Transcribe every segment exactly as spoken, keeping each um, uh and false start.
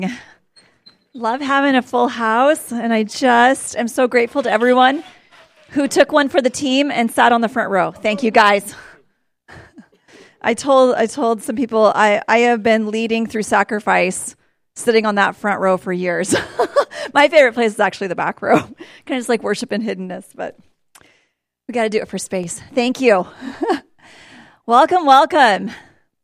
Love having a full house, and I just am so grateful to everyone who took one for the team and sat on the front row. Thank you, guys. I told I told some people I, I have been leading through sacrifice sitting on that front row for years. My favorite place is actually the back row. Kind of just like worship and hiddenness, but we got to do it for space. Thank you. Welcome, welcome.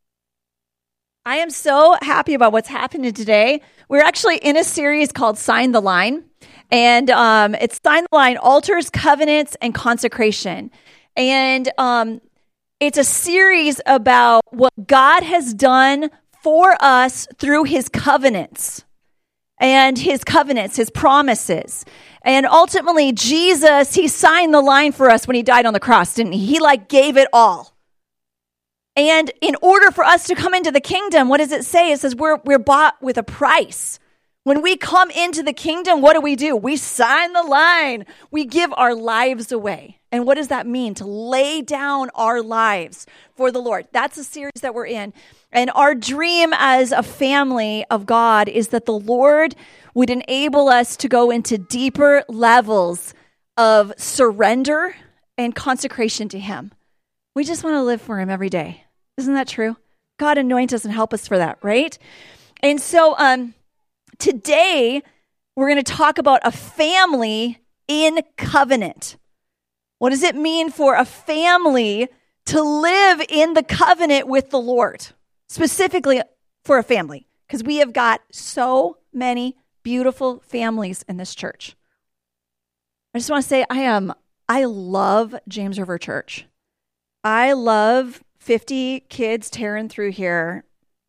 I am so happy about what's happening today. We're actually in a series called Sign the Line, and um, it's Sign the Line, Altars, Covenants, and Consecration. And um, it's a series about what God has done for us through his covenants and his covenants, his promises. And ultimately, Jesus, he signed the line for us when he died on the cross, didn't he? He like gave it all. And in order for us to come into the kingdom, what does it say? It says we're we're bought with a price. When we come into the kingdom, what do we do? We sign the line. We give our lives away. And what does that mean? To lay down our lives for the Lord. That's the series that we're in. And our dream as a family of God is that the Lord would enable us to go into deeper levels of surrender and consecration to him. We just want to live for him every day. Isn't that true? God anoint us and help us for that, right? And so um, today we're going to talk about a family in covenant. What does it mean for a family to live in the covenant with the Lord? Specifically for a family, because we have got so many beautiful families in this church. I just want to say I am, I love James River Church. I love fifty kids tearing through here.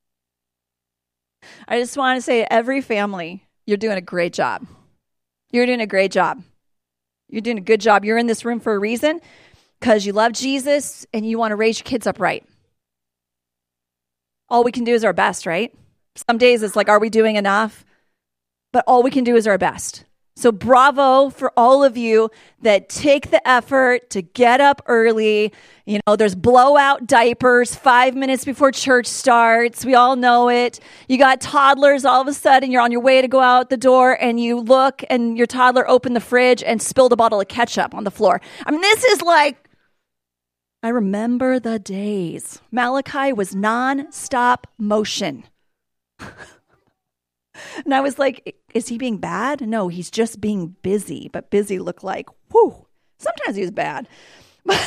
I just want to say every family, you're doing a great job. You're doing a great job. You're doing a good job. You're in this room for a reason, because you love Jesus and you want to raise your kids up right. All we can do is our best, right? Some days it's like, are we doing enough? But all we can do is our best. So bravo for all of you that take the effort to get up early. You know, there's blowout diapers five minutes before church starts. We all know it. You got toddlers, all of a sudden you're on your way to go out the door and you look and your toddler opened the fridge and spilled a bottle of ketchup on the floor. I mean, this is like, I remember the days. Malachi was non-stop motion. And I was like, is he being bad? No, he's just being busy. But busy looked like, whew, sometimes he was bad. But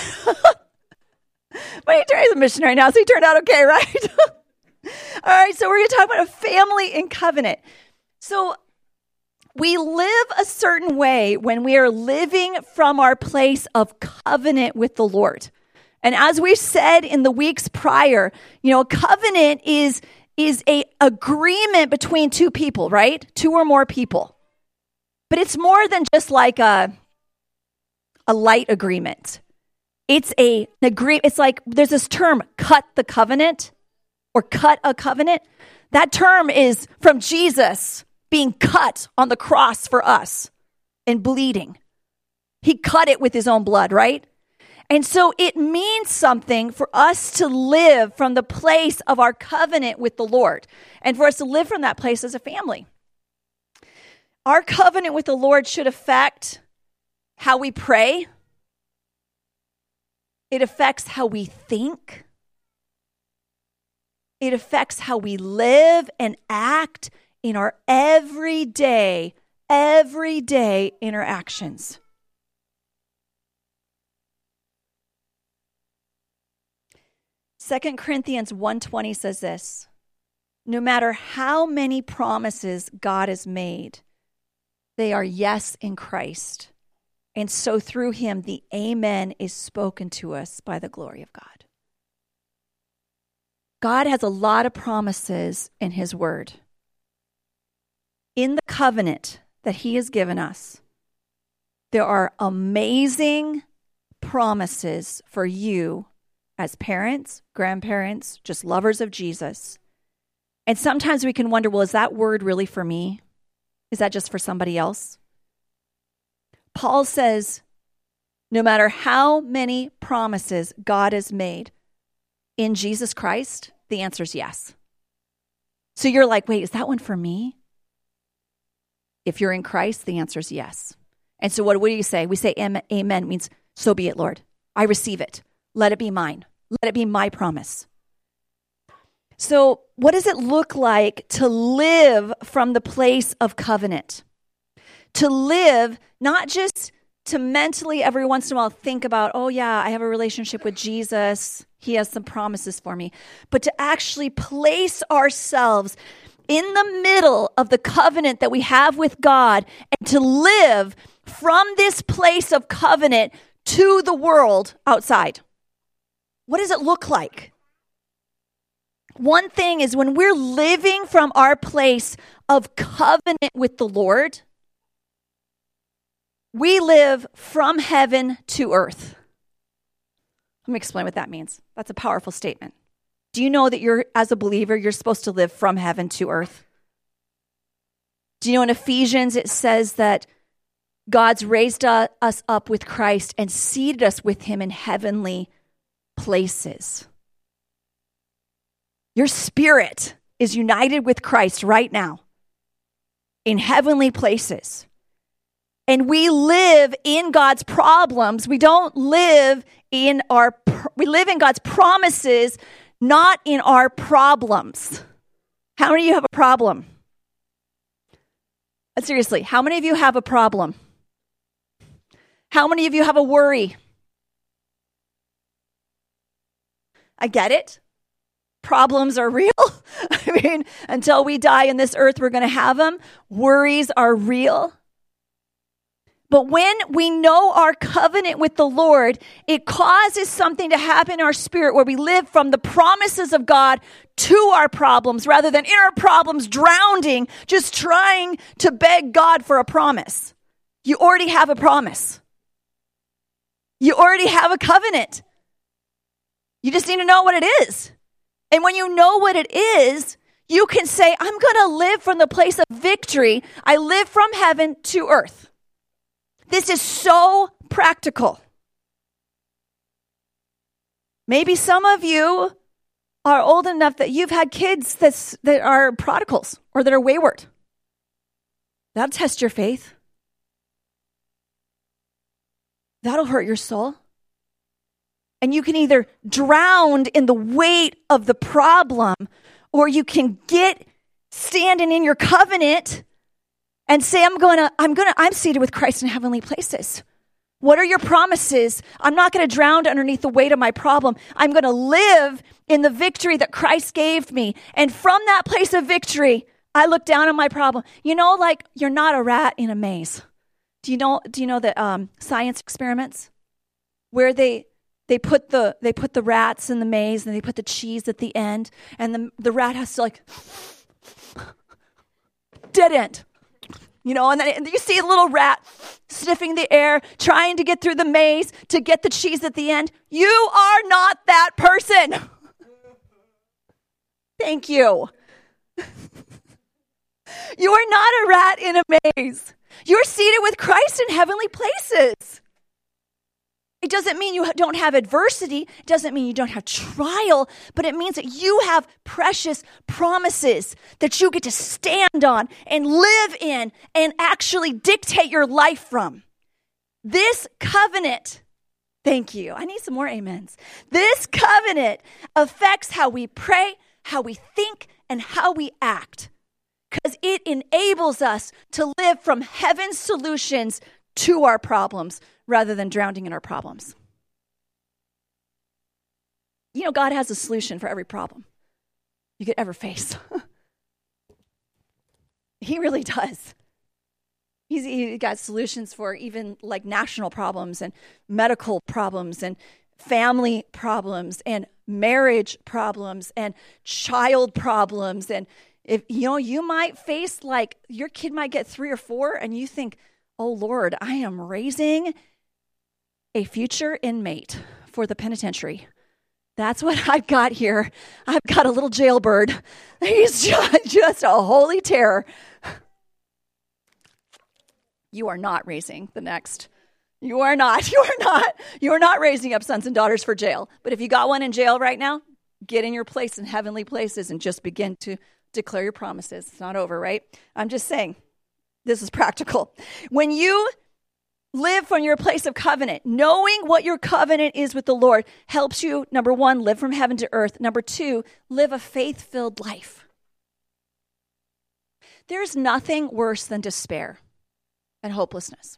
he turned, he's a missionary now, so he turned out okay, right? All right, so we're going to talk about a family in covenant. So we live a certain way when we are living from our place of covenant with the Lord. And as we've said in the weeks prior, you know, a covenant is is a agreement between two people, right? Two or more people. But it's more than just like a, a light agreement. It's a, an agree. It's like there's this term, cut the covenant or cut a covenant. That term is from Jesus being cut on the cross for us and bleeding. He cut it with his own blood, right? And so it means something for us to live from the place of our covenant with the Lord and for us to live from that place as a family. Our covenant with the Lord should affect how we pray. It affects how we think. It affects how we live and act in our everyday, everyday interactions. Second Corinthians one twenty says this, no matter how many promises God has made, they are yes in Christ. And so through him, the amen is spoken to us by the glory of God. God has a lot of promises in his word. In the covenant that he has given us, there are amazing promises for you as parents, grandparents, just lovers of Jesus. And sometimes we can wonder, well, is that word really for me? Is that just for somebody else? Paul says, no matter how many promises God has made in Jesus Christ, the answer is yes. So you're like, wait, is that one for me? If you're in Christ, the answer is yes. And so what, what do you say? We say amen, amen means, so be it, Lord. I receive it. Let it be mine. Let it be my promise. So what does it look like to live from the place of covenant? To live, not just to mentally every once in a while think about, oh yeah, I have a relationship with Jesus. He has some promises for me. But to actually place ourselves in the middle of the covenant that we have with God and to live from this place of covenant to the world outside. What does it look like? One thing is when we're living from our place of covenant with the Lord, we live from heaven to earth. Let me explain what that means. That's a powerful statement. Do you know that you're, as a believer, you're supposed to live from heaven to earth? Do you know in Ephesians it says that God's raised us up with Christ and seated us with him in heavenly places? Your spirit is united with Christ right now in heavenly places. And we live in God's problems. We don't live in our, we live in God's promises, not in our problems. How many of you have a problem? Seriously, how many of you have a problem? How many of you have a worry? I get it. Problems are real. I mean, until we die in this earth, we're going to have them. Worries are real. But when we know our covenant with the Lord, it causes something to happen in our spirit where we live from the promises of God to our problems rather than in our problems drowning, just trying to beg God for a promise. You already have a promise. You already have a covenant. You just need to know what it is. And when you know what it is, you can say, I'm going to live from the place of victory. I live from heaven to earth. This is so practical. Maybe some of you are old enough that you've had kids that's, that are prodigals or that are wayward. That'll test your faith. That'll hurt your soul. And you can either drown in the weight of the problem, or you can get standing in your covenant and say, I'm going to, I'm going to, I'm seated with Christ in heavenly places. What are your promises? I'm not going to drown underneath the weight of my problem. I'm going to live in the victory that Christ gave me. And from that place of victory, I look down on my problem. You know, like you're not a rat in a maze. Do you know, do you know the um, science experiments where they, They put the they put the rats in the maze and they put the cheese at the end, and the the rat has to like dead end, you know, and then and you see a little rat sniffing the air, trying to get through the maze to get the cheese at the end. You are not that person. Thank you. You are not a rat in a maze. You're seated with Christ in heavenly places. It doesn't mean you don't have adversity. It doesn't mean you don't have trial, but it means that you have precious promises that you get to stand on and live in and actually dictate your life from. This covenant, thank you. I need some more amens. This covenant affects how we pray, how we think, and how we act, because it enables us to live from heaven's solutions to our problems rather than drowning in our problems. You know, God has a solution for every problem you could ever face. He really does. He's, he got solutions for even like national problems and medical problems and family problems and marriage problems and child problems. And if, you know, you might face like your kid might get three or four and you think, oh Lord, I am raising a future inmate for the penitentiary. That's what I've got here. I've got a little jailbird. He's just, just a holy terror. You are not raising the next. You are not. You are not. You are not raising up sons and daughters for jail. But if you got one in jail right now, get in your place in heavenly places and just begin to declare your promises. It's not over, right? I'm just saying. This is practical. When you live from your place of covenant, knowing what your covenant is with the Lord helps you, number one, live from heaven to earth. Number two, live a faith-filled life. There's nothing worse than despair and hopelessness.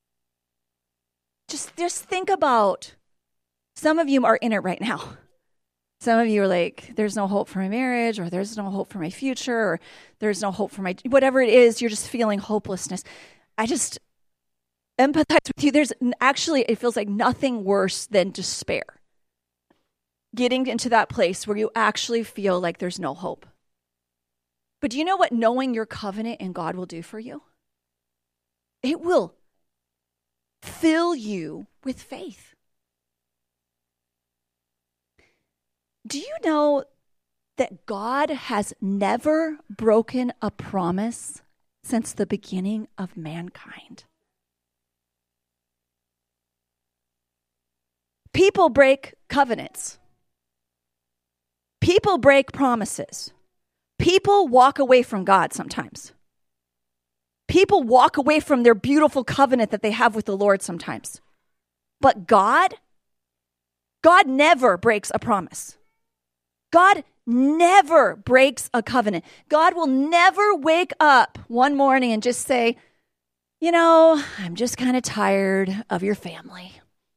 Just, just think about, some of you are in it right now. Some of you are like, there's no hope for my marriage, or there's no hope for my future, or there's no hope for my, whatever it is, you're just feeling hopelessness. I just empathize with you. There's actually, it feels like nothing worse than despair. Getting into that place where you actually feel like there's no hope. But do you know what knowing your covenant in God will do for you? It will fill you with faith. Do you know that God has never broken a promise since the beginning of mankind? People break covenants. People break promises. People walk away from God sometimes. People walk away from their beautiful covenant that they have with the Lord sometimes. But God, God never breaks a promise. God never breaks a covenant. God will never wake up one morning and just say, you know, I'm just kind of tired of your family.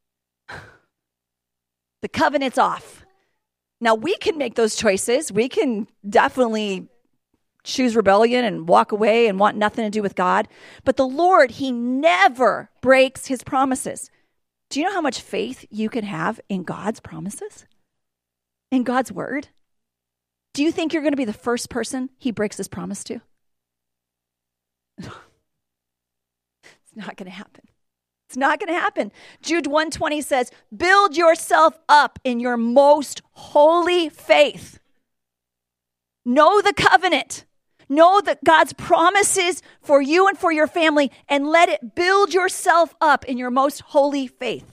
The covenant's off. Now, we can make those choices. We can definitely choose rebellion and walk away and want nothing to do with God. But the Lord, he never breaks his promises. Do you know how much faith you can have in God's promises? In God's word? Do you think you're going to be the first person he breaks his promise to? It's not going to happen. It's not going to happen. Jude one twenty says, build yourself up in your most holy faith. Know the covenant. Know that God's promises for you and for your family, and let it build yourself up in your most holy faith.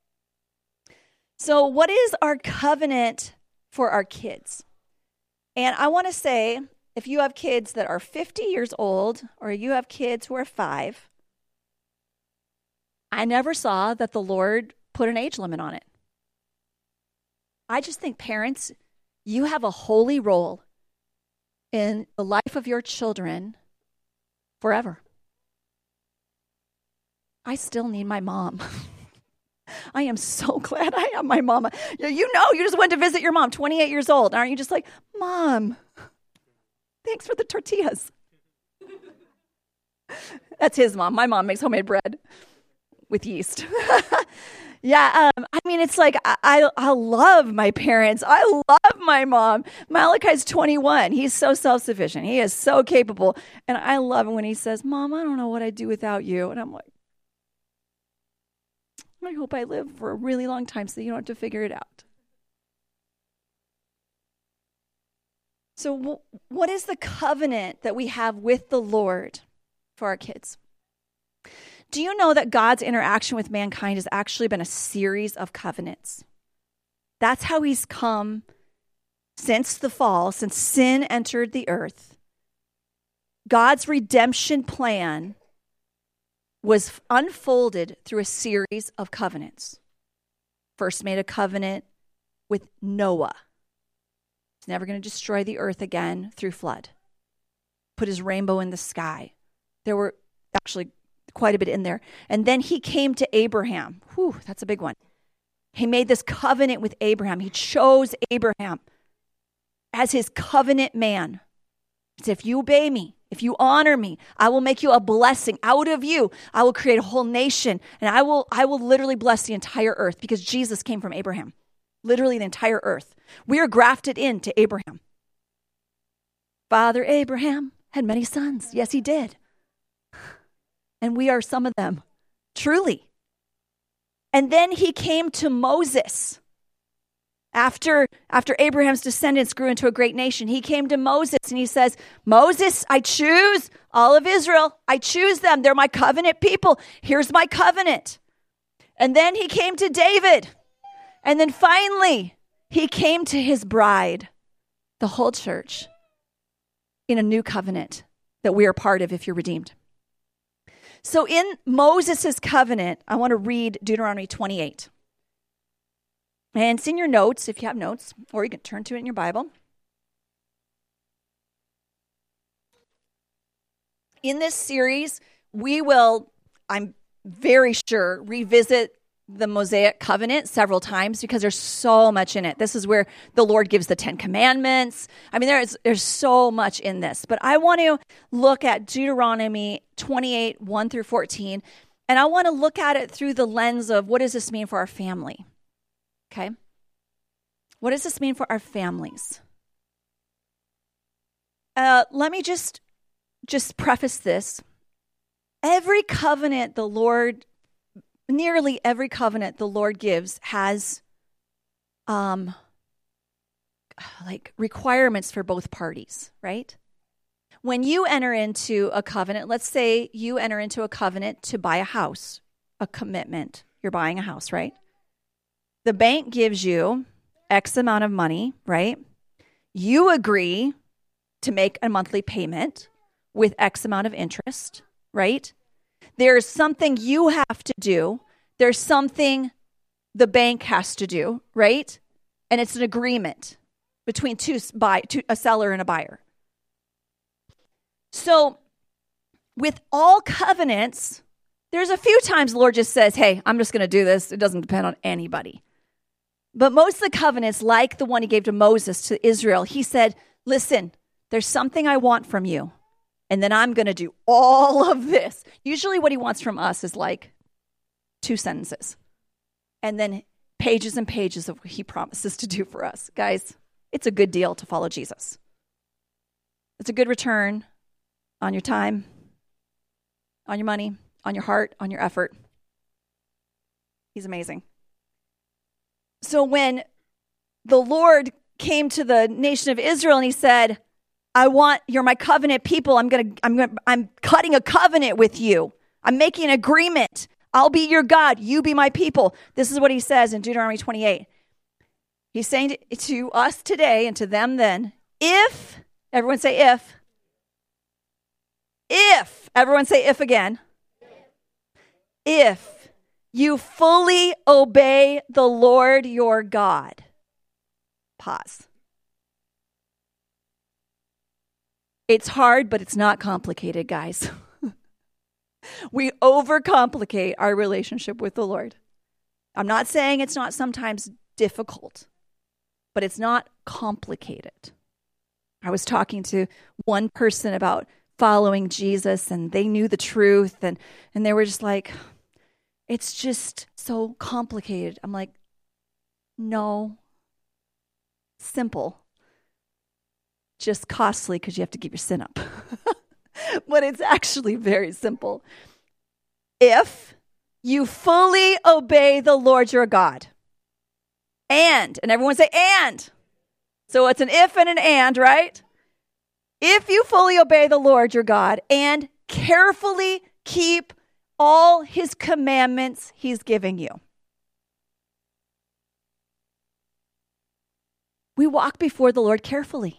So what is our covenant for our kids? And I want to say, if you have kids that are fifty years old, or you have kids who are five, I never saw that the Lord put an age limit on it. I just think parents, you have a holy role in the life of your children forever. I still need my mom. I am so glad I have my mama. You know, you just went to visit your mom, twenty-eight years old. Aren't you just like, Mom, thanks for the tortillas. That's his mom. My mom makes homemade bread with yeast. Yeah, um, I mean, it's like, I, I I love my parents. I love my mom. Malachi's twenty-one. He's so self-sufficient. He is so capable. And I love it when he says, Mom, I don't know what I'd do without you. And I'm like, I hope I live for a really long time so you don't have to figure it out. So w- what is the covenant that we have with the Lord for our kids? Do you know that God's interaction with mankind has actually been a series of covenants? That's how he's come since the fall, since sin entered the earth. God's redemption plan was unfolded through a series of covenants. First made a covenant with Noah. He's never going to destroy the earth again through flood. Put his rainbow in the sky. There were actually quite a bit in there. And then he came to Abraham. Whew, that's a big one. He made this covenant with Abraham. He chose Abraham as his covenant man. He said, if you obey me, if you honor me, I will make you a blessing. Out of you, I will create a whole nation, and I will I will literally bless the entire earth, because Jesus came from Abraham. Literally the entire earth. We are grafted into Abraham. Father Abraham had many sons. Yes, he did. And we are some of them, truly. And then he came to Moses. After, after Abraham's descendants grew into a great nation, he came to Moses and he says, Moses, I choose all of Israel. I choose them. They're my covenant people. Here's my covenant. And then he came to David. And then finally, he came to his bride, the whole church, in a new covenant that we are part of if you're redeemed. So in Moses' covenant, I want to read Deuteronomy twenty-eight. And it's in your notes, if you have notes, or you can turn to it in your Bible. In this series, we will, I'm very sure, revisit the Mosaic covenant several times because there's so much in it. This is where the Lord gives the Ten Commandments. I mean, there's there's so much in this. But I want to look at Deuteronomy twenty-eight, one through fourteen, and I want to look at it through the lens of what does this mean for our family? Okay? What does this mean for our families? Uh, let me just, just preface this. Every covenant the Lord Nearly every covenant the Lord gives has um, like requirements for both parties, right? When you enter into a covenant, let's say you enter into a covenant to buy a house, a commitment. You're buying a house, right? The bank gives you X amount of money, right? You agree to make a monthly payment with X amount of interest, right? There's something you have to do. There's something the bank has to do, right? And it's an agreement between two buy, two, a seller and a buyer. So with all covenants, there's a few times the Lord just says, hey, I'm just going to do this. It doesn't depend on anybody. But most of the covenants, like the one he gave to Moses, to Israel, he said, listen, there's something I want from you. And then I'm going to do all of this. Usually what he wants from us is like two sentences. And then pages and pages of what he promises to do for us. Guys, it's a good deal to follow Jesus. It's a good return on your time, on your money, on your heart, on your effort. He's amazing. So when the Lord came to the nation of Israel and he said, I want, you're my covenant people. I'm going to, I'm going to, I'm cutting a covenant with you. I'm making an agreement. I'll be your God. You be my people. This is what he says in Deuteronomy twenty-eight. He's saying to, to us today and to them then, if, everyone say if, if, everyone say if again, if you fully obey the Lord your God. Pause. It's hard, but it's not complicated, guys. We overcomplicate our relationship with the Lord. I'm not saying it's not sometimes difficult, but it's not complicated. I was talking to one person about following Jesus, and they knew the truth, and, and they were just like, it's just so complicated. I'm like, no, simple. Just costly because you have to give your sin up. But it's actually very simple. If you fully obey the Lord your God, and, and everyone say and. So it's an if and an and, right? If you fully obey the Lord your God and carefully keep all his commandments he's giving you. We walk before the Lord carefully.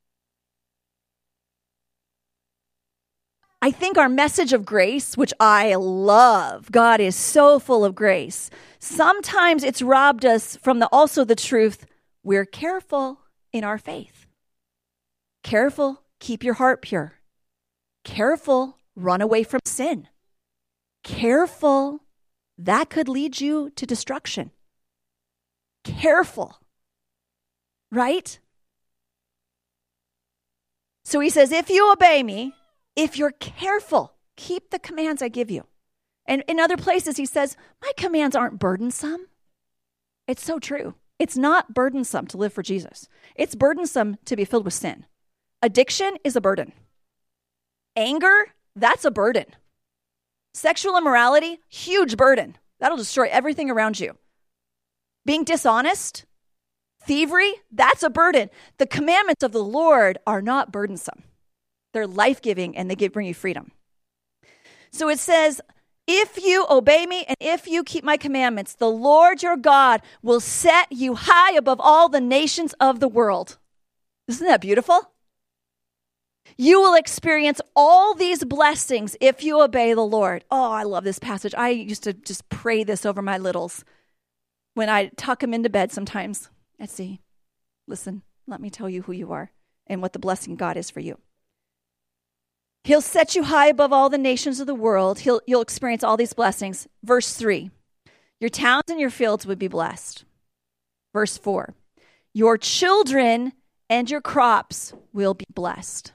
I think our message of grace, which I love, God is so full of grace. Sometimes it's robbed us from the also the truth, we're careful in our faith. Careful, keep your heart pure. Careful, run away from sin. Careful, that could lead you to destruction. Careful, right? So he says, if you obey me, if you're careful, keep the commands I give you. And in other places, he says, my commands aren't burdensome. It's so true. It's not burdensome to live for Jesus. It's burdensome to be filled with sin. Addiction is a burden. Anger, that's a burden. Sexual immorality, huge burden. That'll destroy everything around you. Being dishonest, thievery, that's a burden. The commandments of the Lord are not burdensome. They're life-giving, and they give, bring you freedom. So it says, if you obey me and if you keep my commandments, the Lord your God will set you high above all the nations of the world. Isn't that beautiful? You will experience all these blessings if you obey the Lord. Oh, I love this passage. I used to just pray this over my littles when I tuck them into bed sometimes. Let's see. Listen, let me tell you who you are and what the blessing of God is for you. He'll set you high above all the nations of the world. He'll, you'll experience all these blessings. Verse three, your towns and your fields would be blessed. Verse four, your children and your crops will be blessed.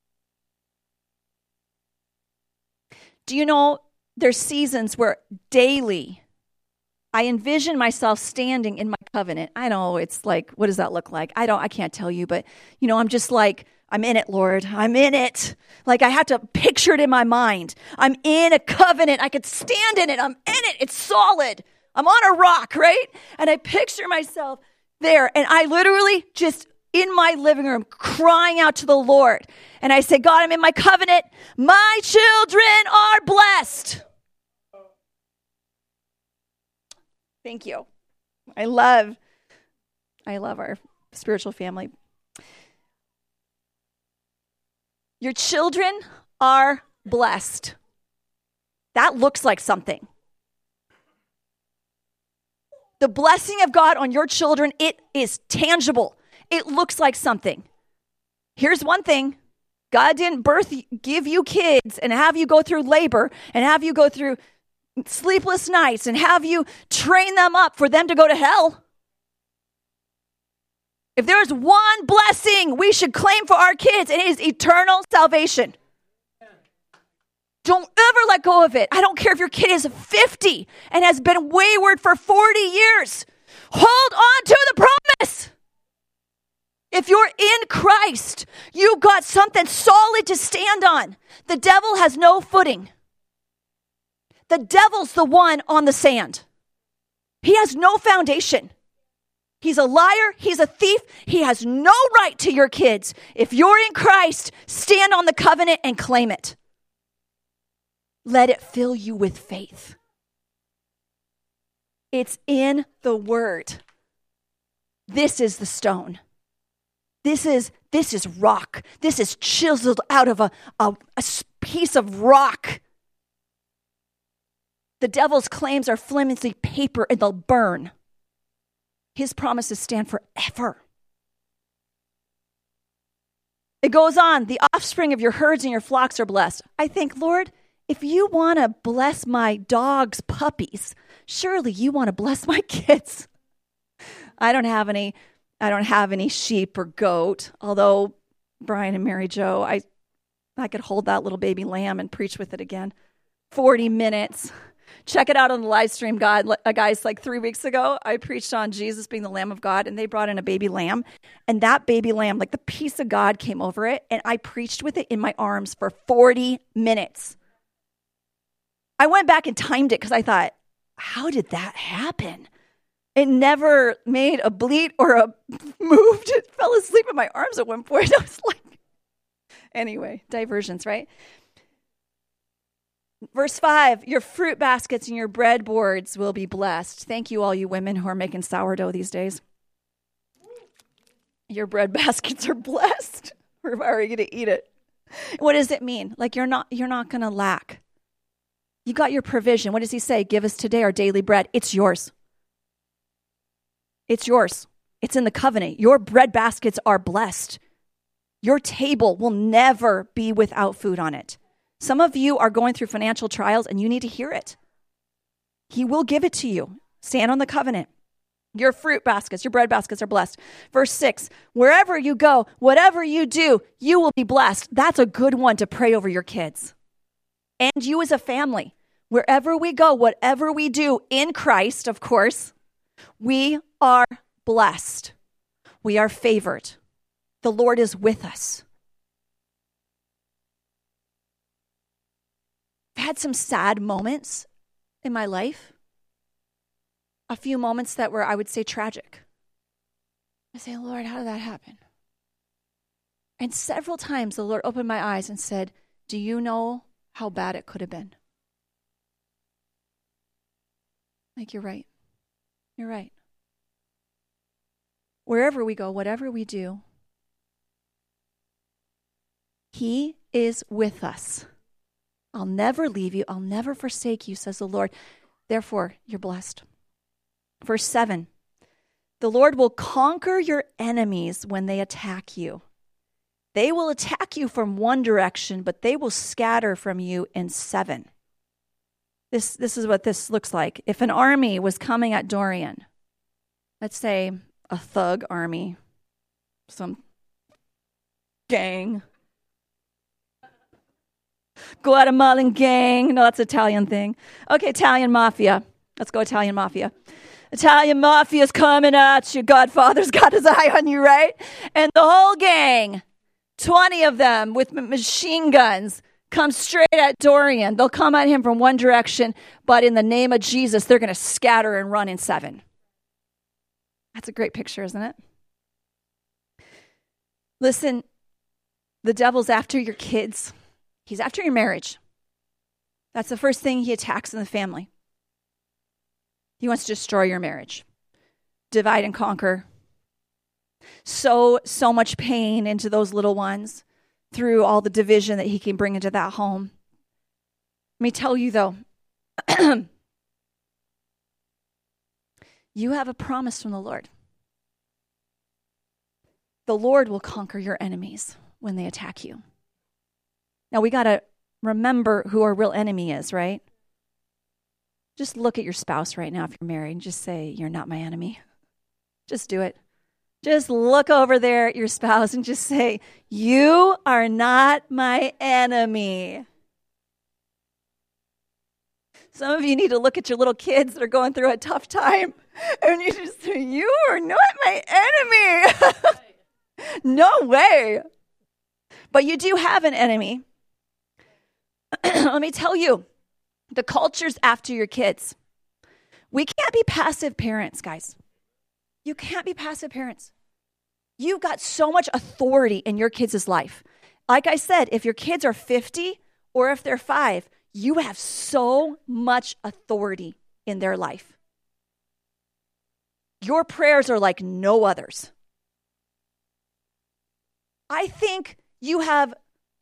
Do you know there's seasons where daily I envision myself standing in my covenant? I know it's like, what does that look like? I don't, I can't tell you, but you know, I'm just like, I'm in it, Lord. I'm in it. Like I have to picture it in my mind. I'm in a covenant. I could stand in it. I'm in it. It's solid. I'm on a rock, right? And I picture myself there. And I literally just in my living room crying out to the Lord. And I say, God, I'm in my covenant. My children are blessed. Thank you. I love, I love our spiritual family. Your children are blessed. That looks like something. The blessing of God on your children, it is tangible. It looks like something. Here's one thing. God didn't birth, give you kids and have you go through labor and have you go through sleepless nights and have you train them up for them to go to hell. If there's one blessing we should claim for our kids, it is eternal salvation. Don't ever let go of it. I don't care if your kid is fifty and has been wayward for forty years. Hold on to the promise. If you're in Christ, you've got something solid to stand on. The devil has no footing. The devil's the one on the sand. He has no foundation. He's a liar. He's a thief. He has no right to your kids. If you're in Christ, stand on the covenant and claim it. Let it fill you with faith. It's in the word. This is the stone. This is this is rock. This is chiseled out of a, a, a piece of rock. The devil's claims are flimsy paper and they'll burn. His promises stand forever. It goes on. The offspring of your herds and your flocks are blessed. I think, Lord, if you want to bless my dog's puppies, surely you want to bless my kids. I don't have any, I don't have any sheep or goat, although Brian and Mary Jo, I, I could hold that little baby lamb and preach with it again. forty minutes. Check it out on the live stream, God, uh, guys. Like three weeks ago, I preached on Jesus being the Lamb of God, and they brought in a baby lamb. And that baby lamb, like the peace of God came over it, and I preached with it in my arms for forty minutes. I went back and timed it because I thought, how did that happen? It never made a bleat or a moved. It fell asleep in my arms at one point. I was like, anyway, diversions, right? Verse five, your fruit baskets and your bread boards will be blessed. Thank you, all you women who are making sourdough these days. Your bread baskets are blessed. We're already going to eat it. What does it mean? Like you're not, you're not going to lack. You got your provision. What does he say? Give us today our daily bread. It's yours. It's yours. It's in the covenant. Your bread baskets are blessed. Your table will never be without food on it. Some of you are going through financial trials and you need to hear it. He will give it to you. Stand on the covenant. Your fruit baskets, your bread baskets are blessed. Verse six, wherever you go, whatever you do, you will be blessed. That's a good one to pray over your kids. And you as a family, wherever we go, whatever we do in Christ, of course, we are blessed. We are favored. The Lord is with us. I've had some sad moments in my life. A few moments that were, I would say, tragic. I say, Lord, how did that happen? And several times the Lord opened my eyes and said, do you know how bad it could have been? Like, you're right. You're right. Wherever we go, whatever we do, He is with us. I'll never leave you. I'll never forsake you, says the Lord. Therefore, you're blessed. Verse seven, the Lord will conquer your enemies when they attack you. They will attack you from one direction, but they will scatter from you in seven. This, this is what this looks like. If an army was coming at Dorian, let's say a thug army, some gang, Guatemalan gang. No, that's an Italian thing. Okay, Italian mafia. Let's go Italian mafia. Italian mafia's coming at you. Godfather's got his eye on you, right? And the whole gang, twenty of them with machine guns, come straight at Dorian. They'll come at him from one direction, but in the name of Jesus, they're going to scatter and run in seven. That's a great picture, isn't it? Listen, the devil's after your kids. He's after your marriage. That's the first thing he attacks in the family. He wants to destroy your marriage. Divide and conquer. Sow so much pain into those little ones through all the division that he can bring into that home. Let me tell you, though, you have a promise from the Lord. The Lord will conquer your enemies when they attack you. Now, we got to remember who our real enemy is, right? Just look at your spouse right now if you're married and just say, you're not my enemy. Just do it. Just look over there at your spouse and just say, you are not my enemy. Some of you need to look at your little kids that are going through a tough time and you just say, you are not my enemy. No way. But you do have an enemy. Let me tell you, the culture's after your kids. We can't be passive parents, guys. You can't be passive parents. You've got so much authority in your kids' life. Like I said, if your kids are fifty or if they're five, you have so much authority in their life. Your prayers are like no others. I think you have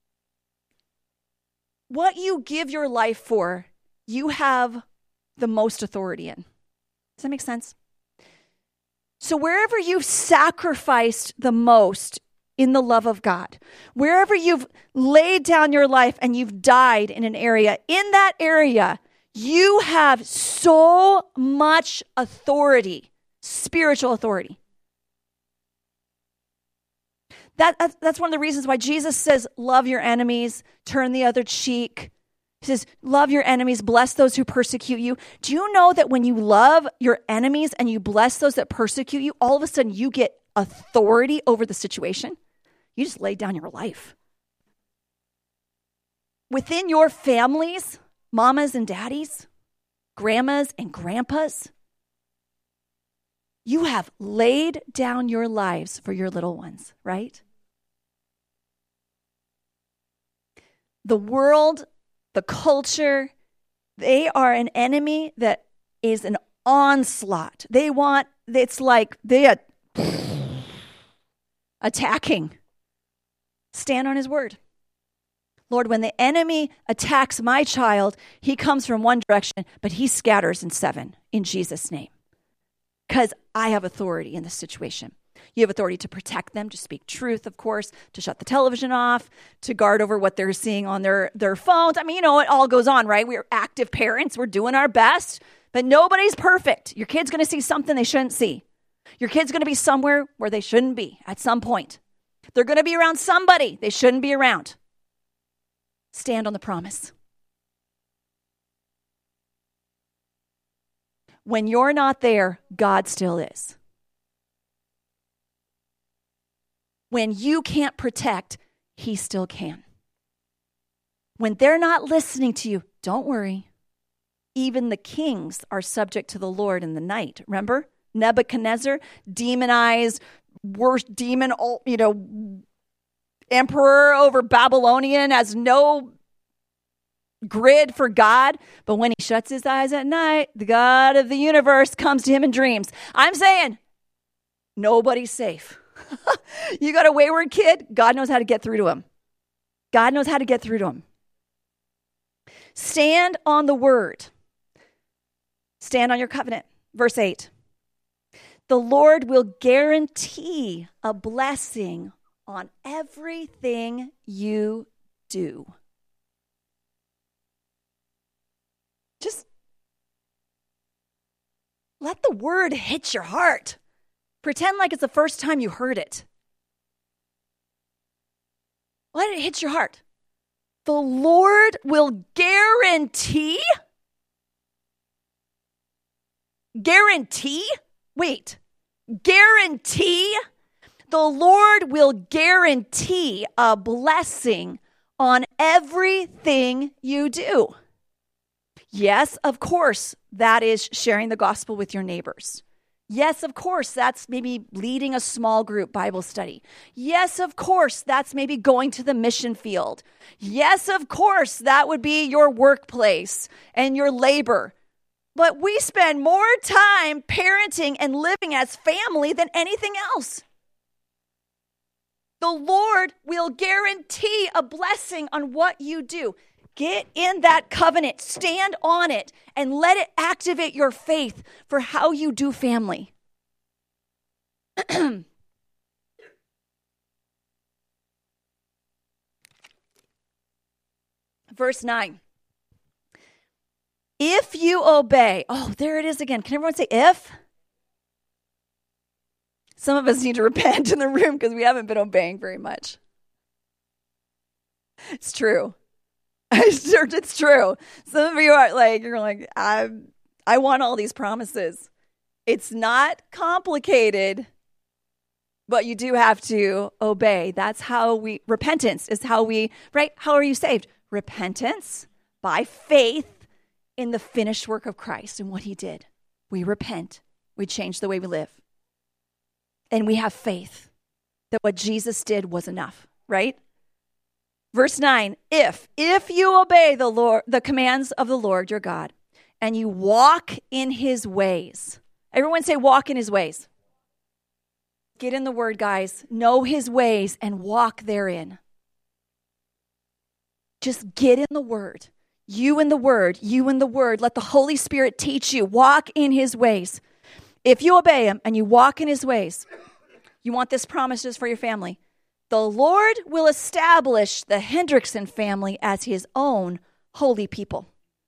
what you give your life for, you have the most authority in. Does that make sense? So wherever you've sacrificed the most in the love of God, wherever you've laid down your life and you've died in an area, in that area, you have so much authority, spiritual authority. That, that's one of the reasons why Jesus says, love your enemies, turn the other cheek. He says, love your enemies, bless those who persecute you. Do you know that when you love your enemies and you bless those that persecute you, all of a sudden you get authority over the situation? You just lay down your life. Within your families, mamas and daddies, grandmas and grandpas, you have laid down your lives for your little ones, right? The world, the culture, they are an enemy that is an onslaught. They want, it's like they are attacking. Stand on his word. Lord, when the enemy attacks my child, he comes from one direction, but he scatters in seven in Jesus' name. Because I have authority in this situation. You have authority to protect them, to speak truth, of course, to shut the television off, to guard over what they're seeing on their, their phones. I mean, you know, it all goes on, right? We're active parents. We're doing our best, but nobody's perfect. Your kid's going to see something they shouldn't see. Your kid's going to be somewhere where they shouldn't be at some point. They're going to be around somebody they shouldn't be around. Stand on the promise. When you're not there, God still is. When you can't protect, he still can. When they're not listening to you, don't worry. Even the kings are subject to the Lord in the night. Remember? Nebuchadnezzar, demonized, worst demon, you know, emperor over Babylonian, has no grid for God. But when he shuts his eyes at night, the God of the universe comes to him in dreams. I'm saying nobody's safe. You got a wayward kid, God knows how to get through to him. God knows how to get through to them. Stand on the word. Stand on your covenant. Verse eight. The Lord will guarantee a blessing on everything you do. Just let the word hit your heart. Pretend like it's the first time you heard it. Let it hit your heart. The Lord will guarantee. Guarantee? Wait. Guarantee? The Lord will guarantee a blessing on everything you do. Yes, of course, that is sharing the gospel with your neighbors. Yes, of course, that's maybe leading a small group Bible study. Yes, of course, that's maybe going to the mission field. Yes, of course, that would be your workplace and your labor. But we spend more time parenting and living as family than anything else. The Lord will guarantee a blessing on what you do. Get in that covenant, stand on it, and let it activate your faith for how you do family. Verse nine. If you obey, oh, there it is again. Can everyone say if? Some of us need to repent in the room because we haven't been obeying very much. It's true. It's true. Some of you are like, you're like, I, I want all these promises. It's not complicated, but you do have to obey. That's how we, repentance is how we, right? How are you saved? Repentance by faith in the finished work of Christ and what he did. We repent. We change the way we live. And we have faith that what Jesus did was enough, right? Verse nine, if, if you obey the Lord, the commands of the Lord your God, and you walk in his ways. Everyone say walk in his ways. Get in the word, guys. Know his ways and walk therein. Just get in the word. You in the word, you in the word. Let the Holy Spirit teach you. Walk in his ways. If you obey him and you walk in his ways, you want this promises for your family. The Lord will establish the Hendrickson family as his own holy people.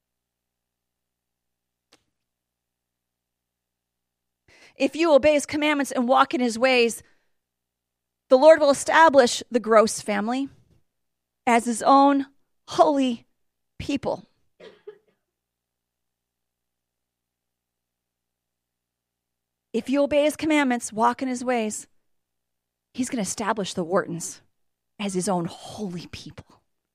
If you obey his commandments and walk in his ways, the Lord will establish the Gross family as his own holy people. If you obey his commandments, walk in his ways, he's going to establish the Whartons as his own holy people.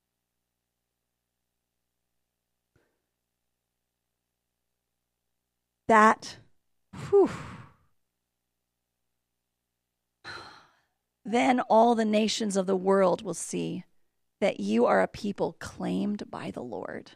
That, whew. Then all the nations of the world will see that you are a people claimed by the Lord.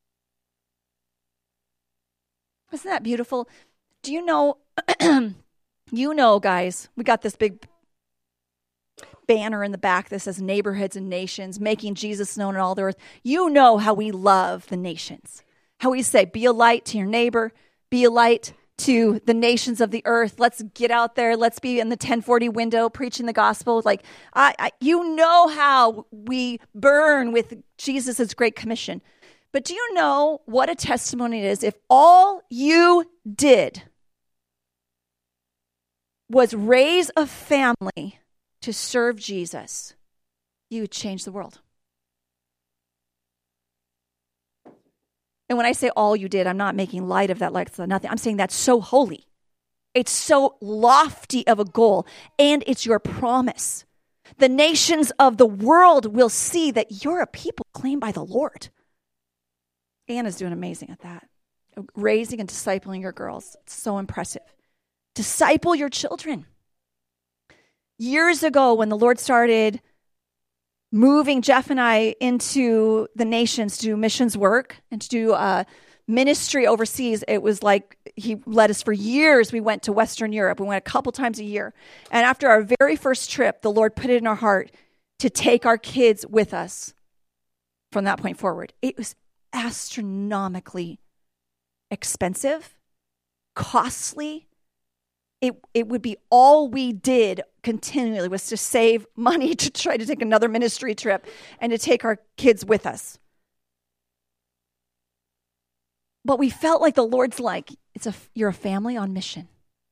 Isn't that beautiful? Do you know, you know, guys, we got this big banner in the back that says neighborhoods and nations, making Jesus known in all the earth. You know how we love the nations. How we say, be a light to your neighbor, be a light to the nations of the earth. Let's get out there. Let's be in the ten forty window preaching the gospel. Like, I, I you know how we burn with Jesus' great commission. But do you know what a testimony it is if all you did was raise a family to serve Jesus, you would change the world. And when I say all you did, I'm not making light of that like it's nothing. I'm saying that's so holy. It's so lofty of a goal, and it's your promise. The nations of the world will see that you're a people claimed by the Lord. Anna's doing amazing at that. Raising and discipling your girls. It's so impressive. Disciple your children. Years ago, when the Lord started moving Jeff and I into the nations to do missions work and to do uh, ministry overseas, it was like he led us for years. We went to Western Europe. We went a couple times a year. And after our very first trip, the Lord put it in our heart to take our kids with us from that point forward. It was astronomically expensive, costly. It it would be all we did continually was to save money to try to take another ministry trip and to take our kids with us. But we felt like the Lord's like, it's a you're a family on mission.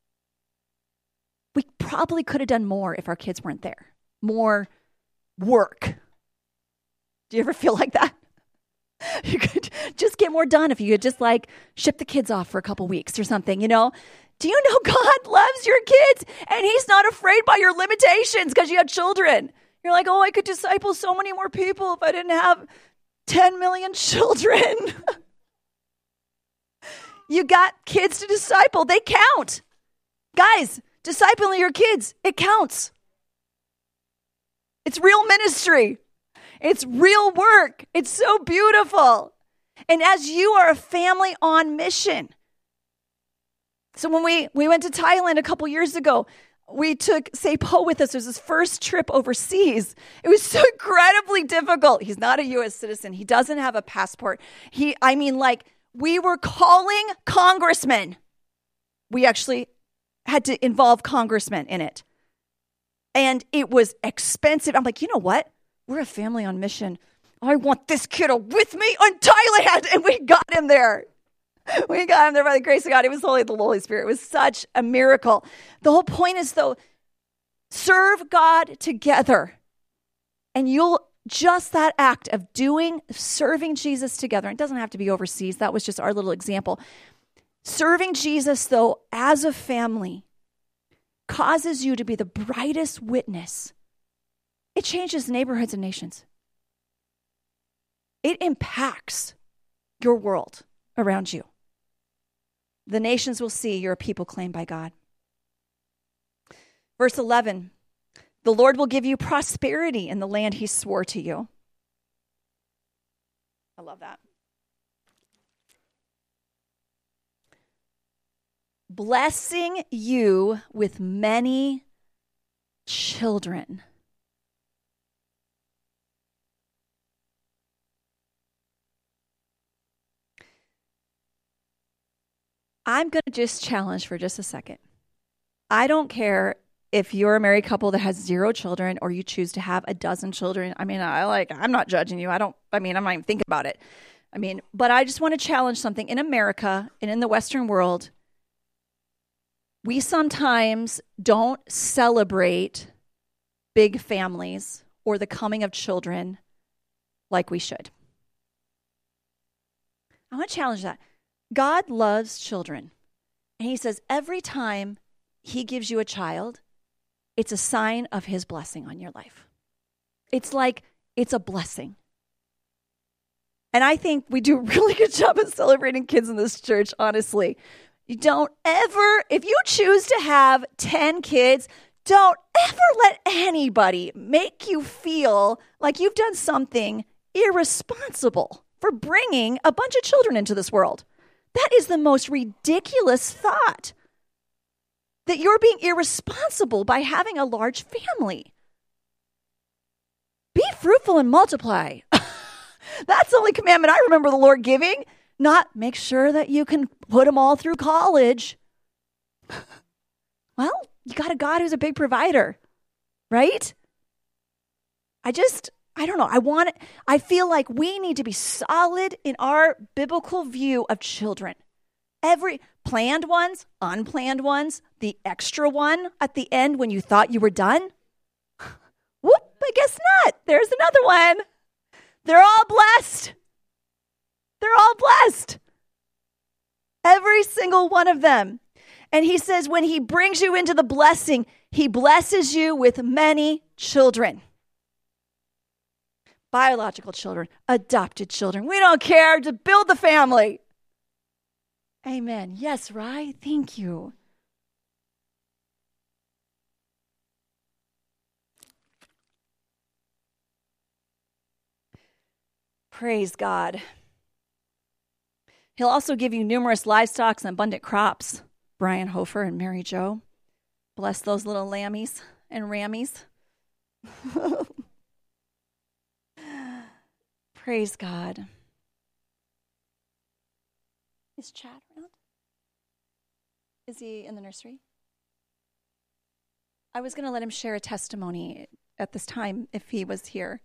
We probably could have done more if our kids weren't there. More work. Do you ever feel like that? You could just get more done if you could just like ship the kids off for a couple weeks or something, you know? Do you know God loves your kids and he's not afraid by your limitations because you have children? You're like, oh, I could disciple so many more people if I didn't have ten million children. You got kids to disciple. They count. Guys, discipling your kids, it counts. It's real ministry. It's real work. It's so beautiful. And as you are a family on mission. So when we, we went to Thailand a couple years ago, we took Sepo with us. It was his first trip overseas. It was so incredibly difficult. He's not a U S citizen. He doesn't have a passport. He, I mean, like, we were calling congressmen. We actually had to involve congressmen in it. And it was expensive. I'm like, you know what? We're a family on mission. I want this kiddo with me on Thailand. And we got him there. We got him there by the grace of God. It was only the Holy Spirit. It was such a miracle. The whole point is, though, serve God together. And you'll just that act of doing, serving Jesus together. It doesn't have to be overseas. That was just our little example. Serving Jesus, though, as a family causes you to be the brightest witness. It changes neighborhoods and nations. It impacts your world around you. The nations will see you're a people claimed by God. Verse eleven, the Lord will give you prosperity in the land he swore to you. I love that. Blessing you with many children. I'm going to just challenge for just a second. I don't care if you're a married couple that has zero children or you choose to have a dozen children. I mean, I like, I'm not judging you. I don't, I mean, I'm not even thinking about it. I mean, but I just want to challenge something. In America and in the Western world, we sometimes don't celebrate big families or the coming of children like we should. I want to challenge that. God loves children. And he says every time he gives you a child, it's a sign of his blessing on your life. It's like, it's a blessing. And I think we do a really good job of celebrating kids in this church, honestly. You don't ever, if you choose to have ten kids, don't ever let anybody make you feel like you've done something irresponsible for bringing a bunch of children into this world. That is the most ridiculous thought, that you're being irresponsible by having a large family. Be fruitful and multiply. That's the only commandment I remember the Lord giving. Not make sure that you can put them all through college. Well, you got a God who's a big provider, right? I just, I don't know. I want, I feel like we need to be solid in our biblical view of children. Every planned ones, unplanned ones, the extra one at the end when you thought you were done. Whoop, I guess not. There's another one. They're all blessed. They're all blessed. Every single one of them. And he says when he brings you into the blessing, he blesses you with many children. Biological children, adopted children. We don't care, to build the family. Amen. Yes, right? Thank you. Praise God. He'll also give you numerous livestock and abundant crops. Brian Hofer and Mary Jo. Bless those little lammies and rammies. Praise God. Is Chad around? Is he in the nursery? I was going to let him share a testimony at this time if he was here.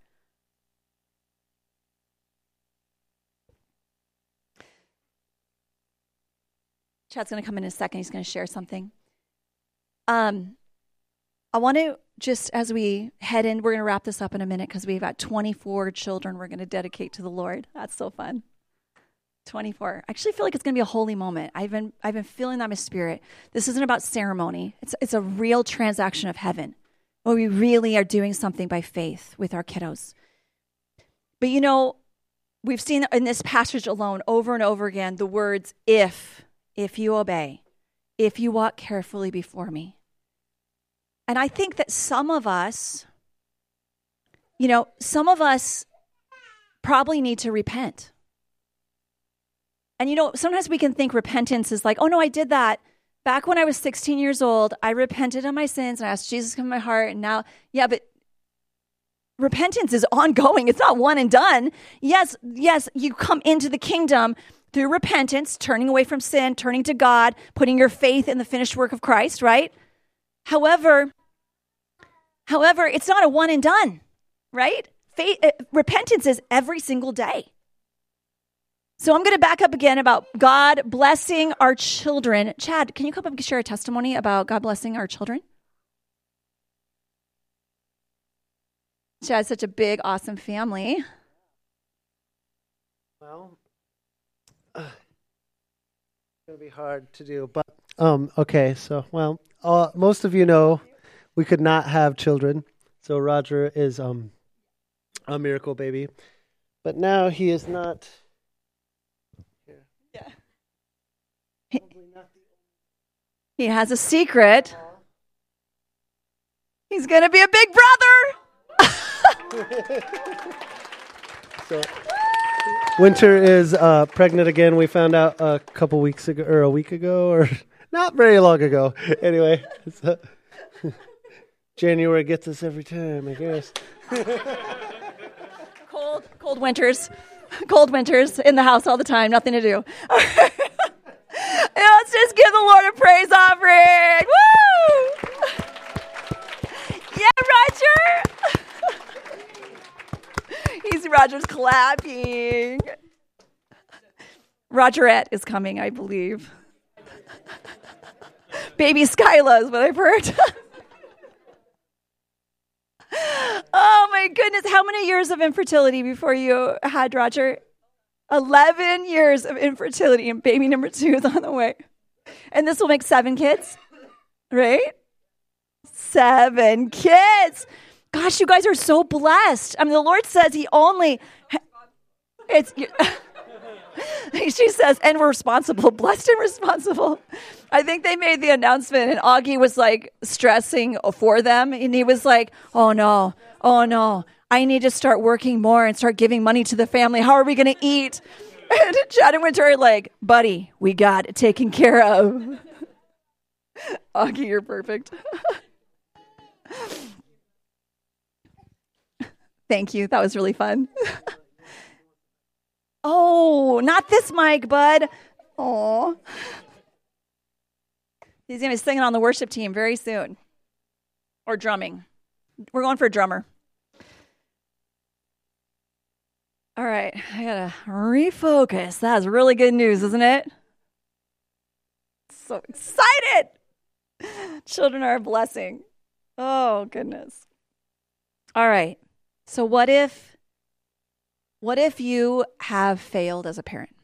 Chad's going to come in, in a second. He's going to share something. Um, I want to just, as we head in, we're going to wrap this up in a minute because we've got twenty-four children we're going to dedicate to the Lord. That's so fun. twenty-four. I actually feel like it's going to be a holy moment. I've been I've been feeling that in my spirit. This isn't about ceremony. It's it's a real transaction of heaven where we really are doing something by faith with our kiddos. But you know, we've seen in this passage alone over and over again the words, if, if you obey, if you walk carefully before me. And I think that some of us, you know, some of us probably need to repent. And, you know, sometimes we can think repentance is like, oh, no, I did that. Back when I was sixteen years old, I repented of my sins and I asked Jesus to come in my heart. And now, yeah, but repentance is ongoing. It's not one and done. Yes, yes, you come into the kingdom through repentance, turning away from sin, turning to God, putting your faith in the finished work of Christ, right? However, however, it's not a one and done, right? Faith, uh, repentance is every single day. So I'm going to back up again about God blessing our children. Chad, can you come up and share a testimony about God blessing our children? Chad's such a big, awesome family. Well, uh, it's going to be hard to do, but um, okay. So, well, uh, most of you know we could not have children. So Roger is um a miracle baby, but now he is not. Yeah. He, he has a secret. He's going to be a big brother. So, Winter is uh, pregnant again. We found out a couple weeks ago, or a week ago, or not very long ago. Anyway, so, January gets us every time, I guess. Cold, cold winters. Cold winters in the house all the time. Nothing to do. Let's just give the Lord a praise offering. Woo! Yeah, Roger. He's Roger's clapping. Rogerette is coming, I believe. Baby Skyla is what I've heard. Oh my goodness. How many years of infertility before you had Roger? eleven years of infertility, and baby number two is on the way. And this will make seven kids, right? Seven kids. Gosh, you guys are so blessed. I mean, the Lord says he only, it's, she says, and we're responsible, blessed and responsible. I think they made the announcement and Augie was like stressing for them. And he was like, oh no, oh no, I need to start working more and start giving money to the family. How are we going to eat? And Chad and Winter are like, buddy, we got it taken care of. Augie, you're perfect. Thank you. That was really fun. Oh, not this mic, bud. Oh. He's going to be singing on the worship team very soon. Or drumming. We're going for a drummer. All right. I got to refocus. That's really good news, isn't it? So excited. Children are a blessing. Oh, goodness. All right. So what if, what if you have failed as a parent?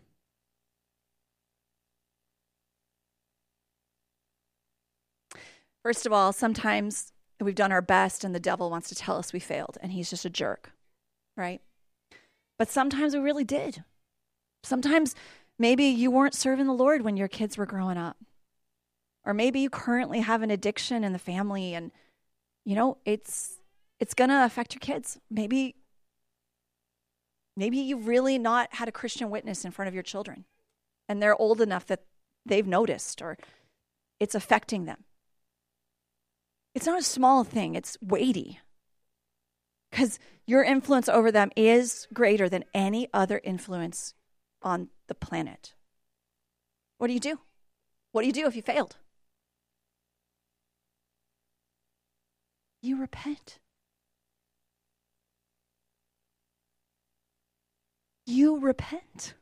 First of all, sometimes we've done our best and the devil wants to tell us we failed and he's just a jerk, right? But sometimes we really did. Sometimes maybe you weren't serving the Lord when your kids were growing up. Or maybe you currently have an addiction in the family and, you know, it's it's going to affect your kids. Maybe, maybe you've really not had a Christian witness in front of your children and they're old enough that they've noticed or it's affecting them. It's not a small thing. It's weighty. because your influence over them is greater than any other influence on the planet. What do you do? What do you do if you failed? You repent. You repent.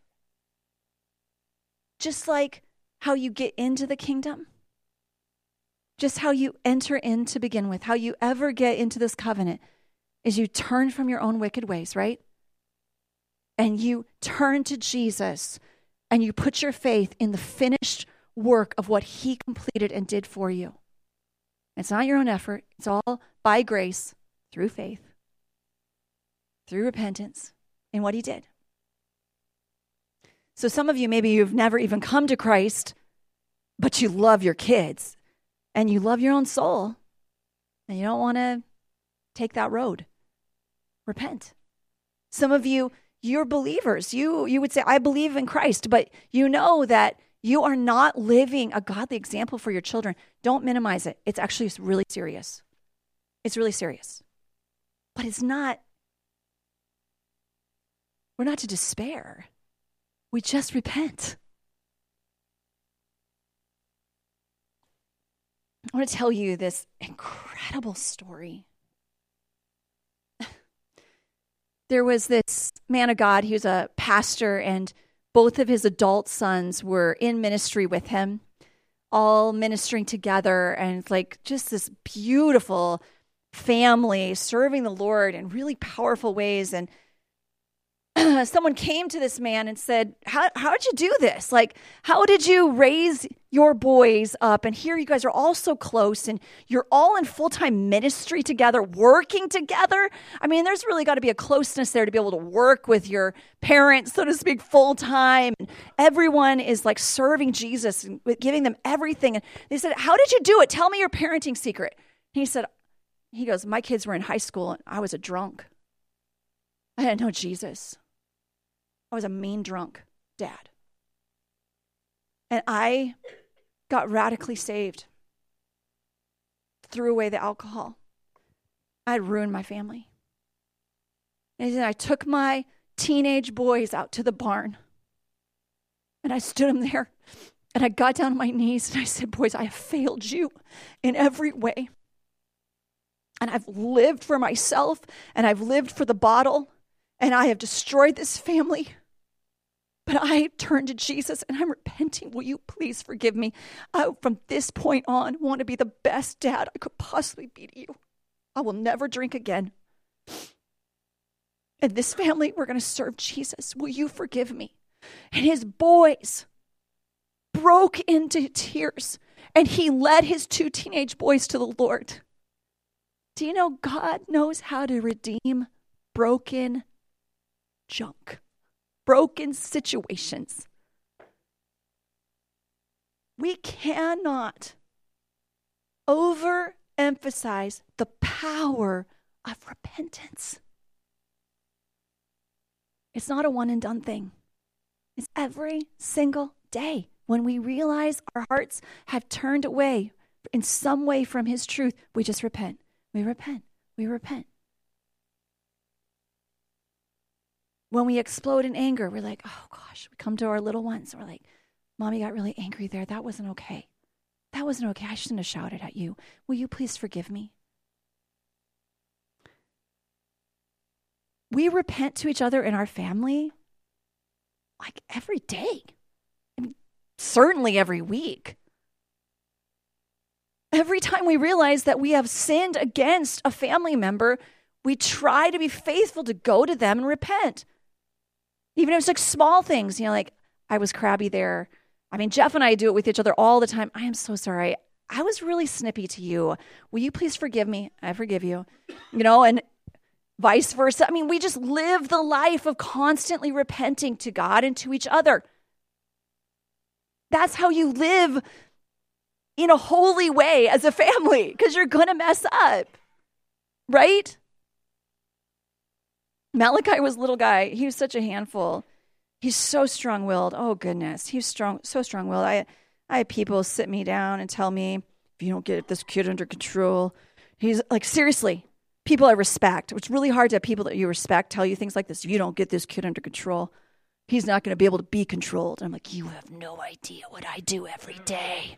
Just like how you get into the kingdom, just how you enter in to begin with, how you ever get into this covenant is you turn from your own wicked ways, right? And you turn to Jesus and you put your faith in the finished work of what he completed and did for you. It's not your own effort. It's all by grace, through faith, through repentance, in what he did. So some of you, maybe you've never even come to Christ, but you love your kids and you love your own soul and you don't want to take that road. Repent. Some of you, you're believers. You, you would say, I believe in Christ, but you know that you are not living a godly example for your children. Don't minimize it. It's actually really serious. It's really serious. But it's not, we're not to despair. We just repent. I want to tell you this incredible story. There was this man of God, he was a pastor, and both of his adult sons were in ministry with him, all ministering together, and it's like just this beautiful family serving the Lord in really powerful ways. And someone came to this man and said, how, how did you do this? Like, how did you raise your boys up? And here you guys are all so close and you're all in full-time ministry together, working together. I mean, there's really got to be a closeness there to be able to work with your parents, so to speak, full-time. And everyone is like serving Jesus and giving them everything. And they said, how did you do it? Tell me your parenting secret. And he said, he goes, my kids were in high school and I was a drunk. I didn't know Jesus. I was a mean drunk dad. And I got radically saved. Threw away the alcohol. I had ruined my family. And then I took my teenage boys out to the barn. And I stood them there. And I got down on my knees and I said, boys, I have failed you in every way. And I've lived for myself. And I've lived for the bottle. And I have destroyed this family. But I turned to Jesus and I'm repenting. Will you please forgive me? I, from this point on, want to be the best dad I could possibly be to you. I will never drink again. And this family, we're going to serve Jesus. Will you forgive me? And his boys broke into tears and he led his two teenage boys to the Lord. Do you know God knows how to redeem broken junk? Broken situations. We cannot overemphasize the power of repentance. It's not a one and done thing. It's every single day when we realize our hearts have turned away in some way from his truth, we just repent. We repent. We repent. When we explode in anger, we're like, oh gosh, we come to our little ones. We're like, Mommy got really angry there. That wasn't okay. That wasn't okay. I shouldn't have shouted at you. Will you please forgive me? We repent to each other in our family like every day. I mean, certainly every week. Every time we realize that we have sinned against a family member, we try to be faithful to go to them and repent. Even if it's like small things, you know, like I was crabby there. I mean, Jeff and I do it with each other all the time. I am so sorry. I was really snippy to you. Will you please forgive me? I forgive you. You know, and vice versa. I mean, we just live the life of constantly repenting to God and to each other. That's how you live in a holy way as a family, because you're going to mess up, right? Malachi was a little guy. He was such a handful. He's so strong-willed. Oh, goodness. He's strong, so strong-willed. I, I had people sit me down and tell me, if you don't get this kid under control, he's like, seriously, people I respect. It's really hard to have people that you respect tell you things like this. If you don't get this kid under control, he's not going to be able to be controlled. And I'm like, you have no idea what I do every day.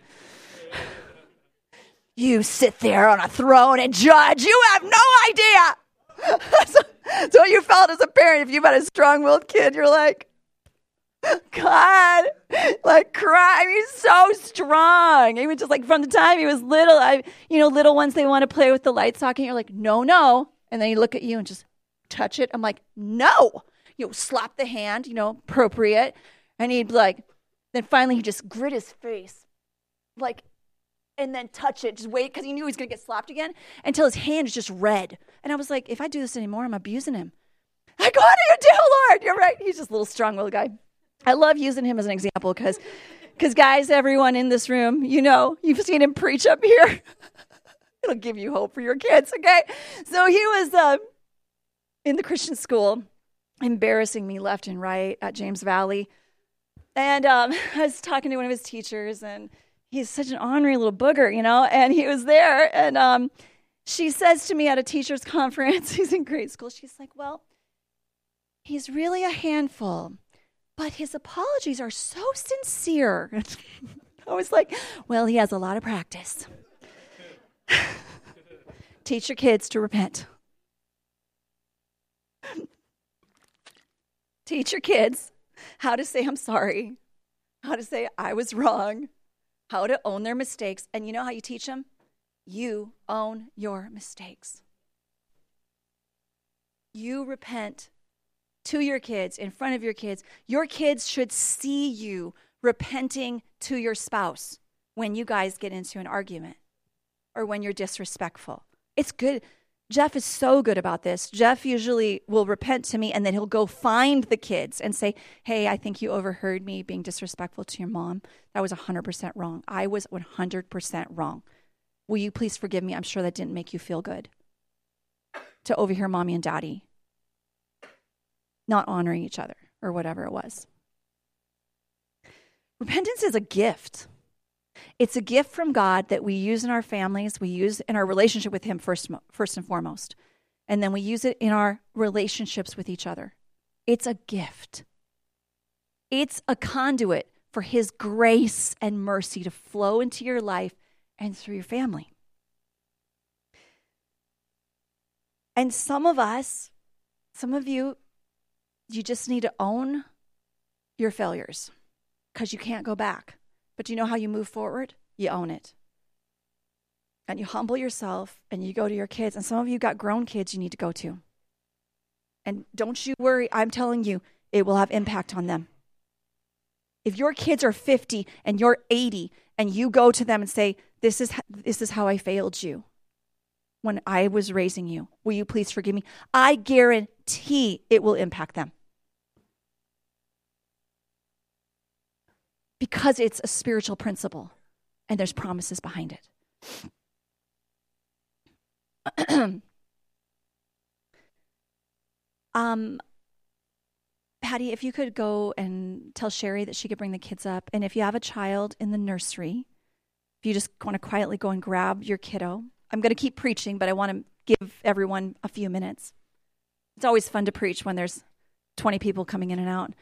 You sit there on a throne and judge. You have no idea. so, so you felt as a parent, if you've had a strong-willed kid, you're like, God, like cry. I mean, he's so strong. Even just like from the time he was little, I, you know, little ones, they want to play with the light socket. You're like, no, no. And then he look at you and just touch it. I'm like, no. You know, slap the hand, you know, appropriate. And he'd be like, then finally he just grit his face, like, and then touch it. Just wait, because he knew he was going to get slapped again until his hand is just red. And I was like, if I do this anymore, I'm abusing him. Like, what do you do, Lord? You're right. He's just a little strong-willed guy. I love using him as an example because, because guys, everyone in this room, you know, you've seen him preach up here. It'll give you hope for your kids, okay? So he was uh, in the Christian school, embarrassing me left and right at James Valley. And um, I was talking to one of his teachers, and he's such an ornery little booger, you know, and he was there. And um, she says to me at a teacher's conference, he's in grade school, she's like, well, he's really a handful, but his apologies are so sincere. I was like, well, he has a lot of practice. Teach your kids to repent. Teach your kids how to say, I'm sorry, how to say, I was wrong, how to own their mistakes. And you know how you teach them? You own your mistakes. You repent to your kids, in front of your kids. Your kids should see you repenting to your spouse when you guys get into an argument or when you're disrespectful. It's good. Jeff is so good about this. Jeff usually will repent to me, and then he'll go find the kids and say, hey, I think you overheard me being disrespectful to your mom. That was one hundred percent wrong. I was one hundred percent wrong. Will you please forgive me? I'm sure that didn't make you feel good to overhear mommy and daddy not honoring each other or whatever it was. Repentance is a gift. It's a gift from God that we use in our families, we use in our relationship with him first, first and foremost, and then we use it in our relationships with each other. It's a gift. It's a conduit for his grace and mercy to flow into your life and through your family. And some of us, some of you, you just need to own your failures because you can't go back. But do you know how you move forward? You own it. And you humble yourself and you go to your kids. And some of you got grown kids you need to go to. And don't you worry. I'm telling you, it will have impact on them. If your kids are fifty and you're eighty and you go to them and say, this is, this is how I failed you when I was raising you. Will you please forgive me? I guarantee it will impact them. Because it's a spiritual principle and there's promises behind it. um, Patty, if you could go and tell Sherry that she could bring the kids up. And if you have a child in the nursery, if you just want to quietly go and grab your kiddo. I'm going to keep preaching, but I want to give everyone a few minutes. It's always fun to preach when there's twenty people coming in and out.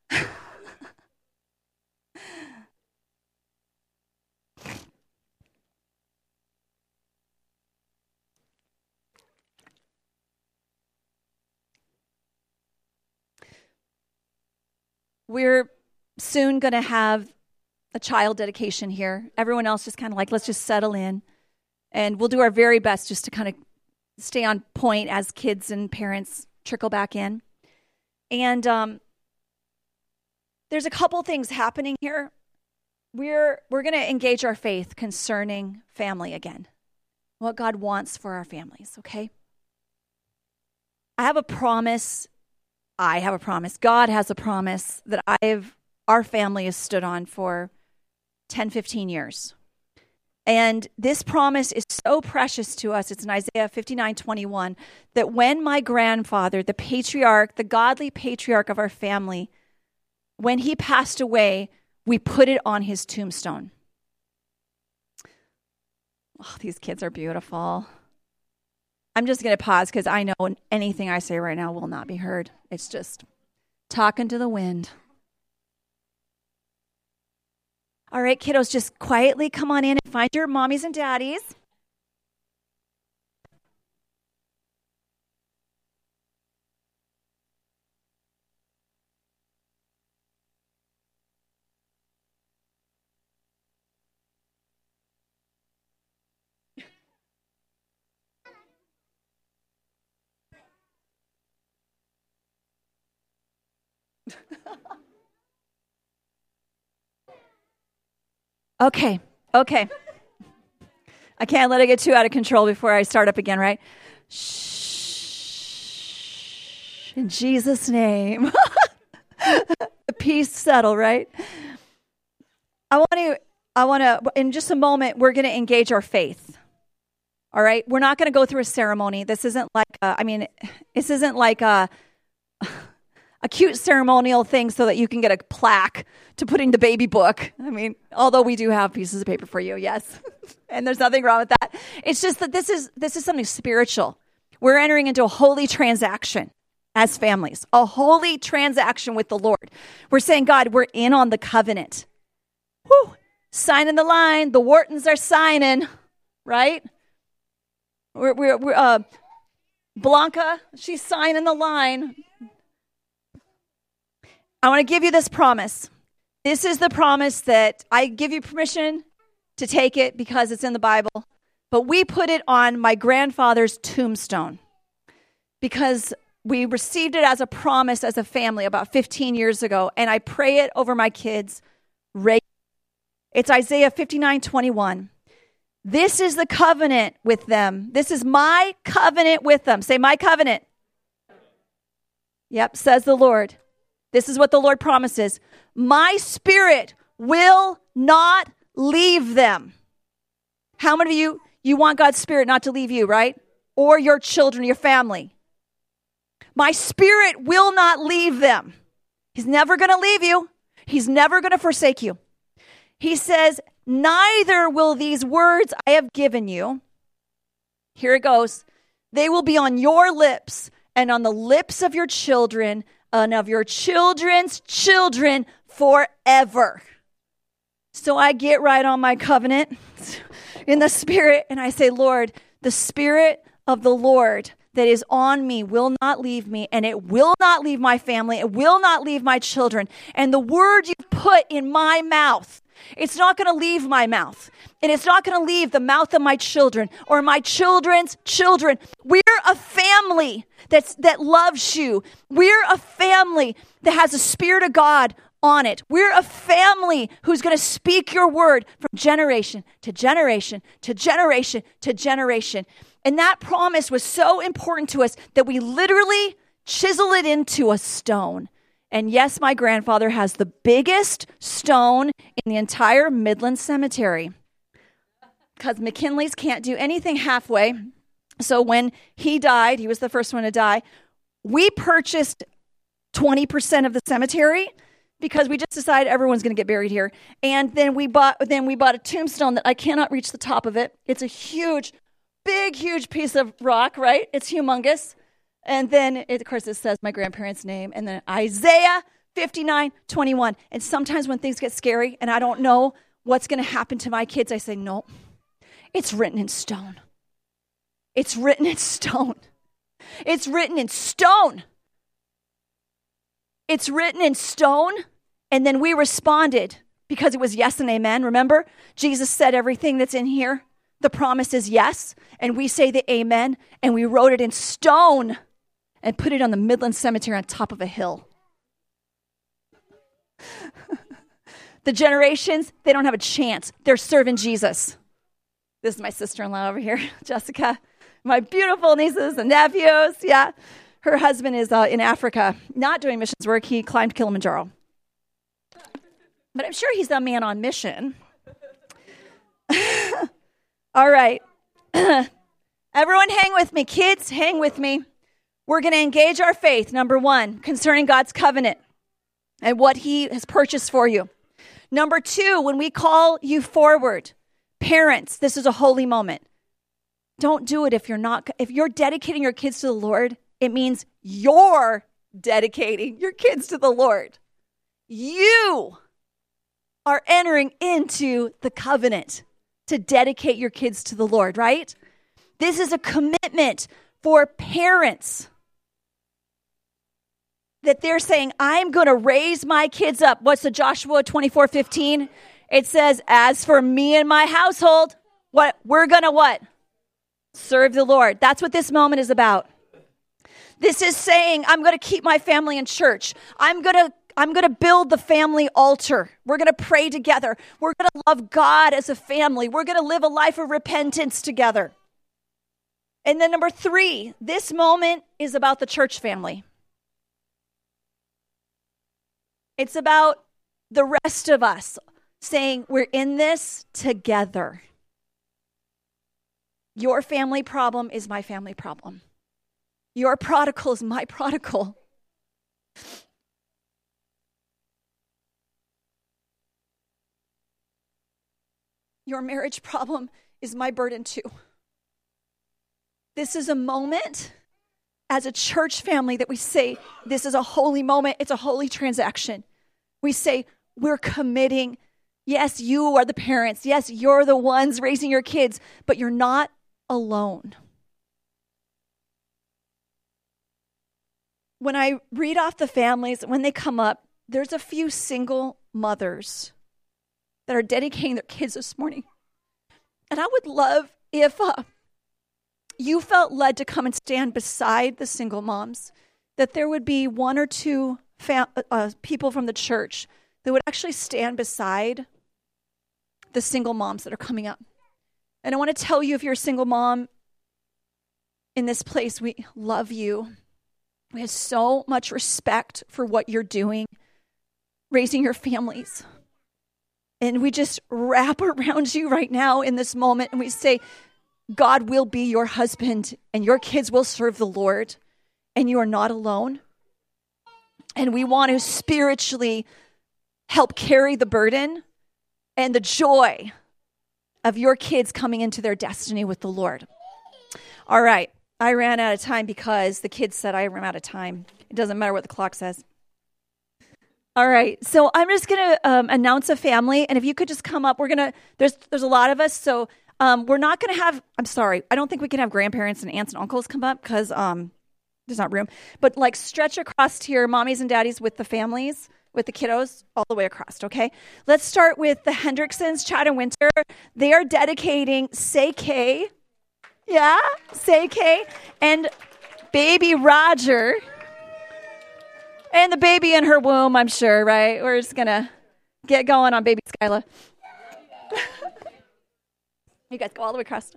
We're soon going to have a child dedication here. Everyone else just kind of like, let's just settle in. And we'll do our very best just to kind of stay on point as kids and parents trickle back in. And um, there's a couple things happening here. We're we're going to engage our faith concerning family again. What God wants for our families, okay? I have a promise. I have a promise. God has a promise that I've our family has stood on for ten, fifteen years. And this promise is so precious to us. It's in Isaiah fifty-nine twenty-one, that when my grandfather, the patriarch, the godly patriarch of our family, when he passed away, we put it on his tombstone. Oh, these kids are beautiful. I'm just going to pause because I know anything I say right now will not be heard. It's just talking to the wind. All right, kiddos, just quietly come on in and find your mommies and daddies. Okay, okay. I can't let it get too out of control before I start up again, right? Shh. In Jesus' name. Peace settle, right? I want to, I want to, in just a moment, we're going to engage our faith. All right? We're not going to go through a ceremony. This isn't like, a, I mean, this isn't like a, a cute ceremonial thing so that you can get a plaque to put in the baby book. I mean, although we do have pieces of paper for you, yes. And there's nothing wrong with that. It's just that this is this is something spiritual. We're entering into a holy transaction as families, a holy transaction with the Lord. We're saying, God, we're in on the covenant. Whew, signing the line. The Whartons are signing, right? We're, we're, we're uh, Blanca, she's signing the line. I want to give you this promise. This is the promise that I give you permission to take it because it's in the Bible. But we put it on my grandfather's tombstone because we received it as a promise as a family about fifteen years ago. And I pray it over my kids. It's Isaiah fifty-nine twenty-one. This is the covenant with them. This is my covenant with them. Say, my covenant. Yep, says the Lord. This is what the Lord promises. My spirit will not leave them. How many of you, you want God's spirit not to leave you, right? Or your children, your family. My spirit will not leave them. He's never going to leave you. He's never going to forsake you. He says, neither will these words I have given you. Here it goes. They will be on your lips and on the lips of your children and of your children's children forever. So I get right on my covenant in the spirit and I say, Lord, the spirit of the Lord that is on me will not leave me, and it will not leave my family. It will not leave my children. And the word you put in my mouth, it's not going to leave my mouth. And it's not going to leave the mouth of my children or my children's children. We're a family that's, that loves you. We're a family that has the Spirit of God on it. We're a family who's going to speak your word from generation to generation to generation to generation. And that promise was so important to us that we literally chisel it into a stone. And yes, my grandfather has the biggest stone in the entire Midland Cemetery because McKinley's can't do anything halfway. So when he died, he was the first one to die, we purchased twenty percent of the cemetery because we just decided everyone's going to get buried here. And then we bought then we bought a tombstone that I cannot reach the top of it. It's a huge, big, huge piece of rock, right? It's humongous. And then, it, of course, it says my grandparents' name. And then Isaiah fifty-nine twenty-one. And sometimes when things get scary and I don't know what's going to happen to my kids, I say, no, it's written in stone. It's written in stone. It's written in stone. It's written in stone. And then we responded because it was yes and amen. Remember, Jesus said everything that's in here. The promise is yes. And we say the amen. And we wrote it in stone and put it on the Midland Cemetery on top of a hill. The generations, they don't have a chance. They're serving Jesus. This is my sister-in-law over here, Jessica. My beautiful nieces and nephews. Yeah. Her husband is uh, in Africa, not doing missions work. He climbed Kilimanjaro. But I'm sure he's a man on mission. All right. Everyone hang with me. Kids, hang with me. We're going to engage our faith, number one, concerning God's covenant and what he has purchased for you. Number two, when we call you forward, parents, this is a holy moment. Don't do it if you're not, if you're dedicating your kids to the Lord, it means you're dedicating your kids to the Lord. You are entering into the covenant to dedicate your kids to the Lord, right? This is a commitment for parents that they're saying, I'm going to raise my kids up. What's the Joshua twenty-four fifteen? It says, as for me and my household, what we're going to what? Serve the Lord. That's what this moment is about. This is saying, I'm going to keep my family in church. I'm going to I'm going to build the family altar. We're going to pray together. We're going to love God as a family. We're going to live a life of repentance together. And then number three, this moment is about the church family. It's about the rest of us saying we're in this together. Your family problem is my family problem. Your prodigal is my prodigal. Your marriage problem is my burden too. This is a moment as a church family that we say, this is a holy moment. It's a holy transaction. We say, we're committing. Yes, you are the parents. Yes, you're the ones raising your kids, but you're not alone. When I read off the families, when they come up, there's a few single mothers that are dedicating their kids this morning. And I would love if uh, you felt led to come and stand beside the single moms, that there would be one or two fam- uh, people from the church that would actually stand beside the single moms that are coming up. And I want to tell you, if you're a single mom in this place, we love you. We have so much respect for what you're doing, raising your families. And we just wrap around you right now in this moment, and we say, God will be your husband, and your kids will serve the Lord, and you are not alone. And we want to spiritually help carry the burden and the joy of your kids coming into their destiny with the Lord. All right. I ran out of time because the kids said I ran out of time. It doesn't matter what the clock says. All right. So I'm just going to um, announce a family. And if you could just come up, we're going to, there's there's a lot of us. So um, we're not going to have, I'm sorry, I don't think we can have grandparents and aunts and uncles come up because um, there's not room. But like stretch across here, mommies and daddies with the families, with the kiddos, all the way across, okay? Let's start with the Hendricksons, Chad and Winter. They are dedicating Say K. Yeah, Say K. And baby Roger. And the baby in her womb, I'm sure, right? We're just going to get going on baby Skyla. You guys go all the way across.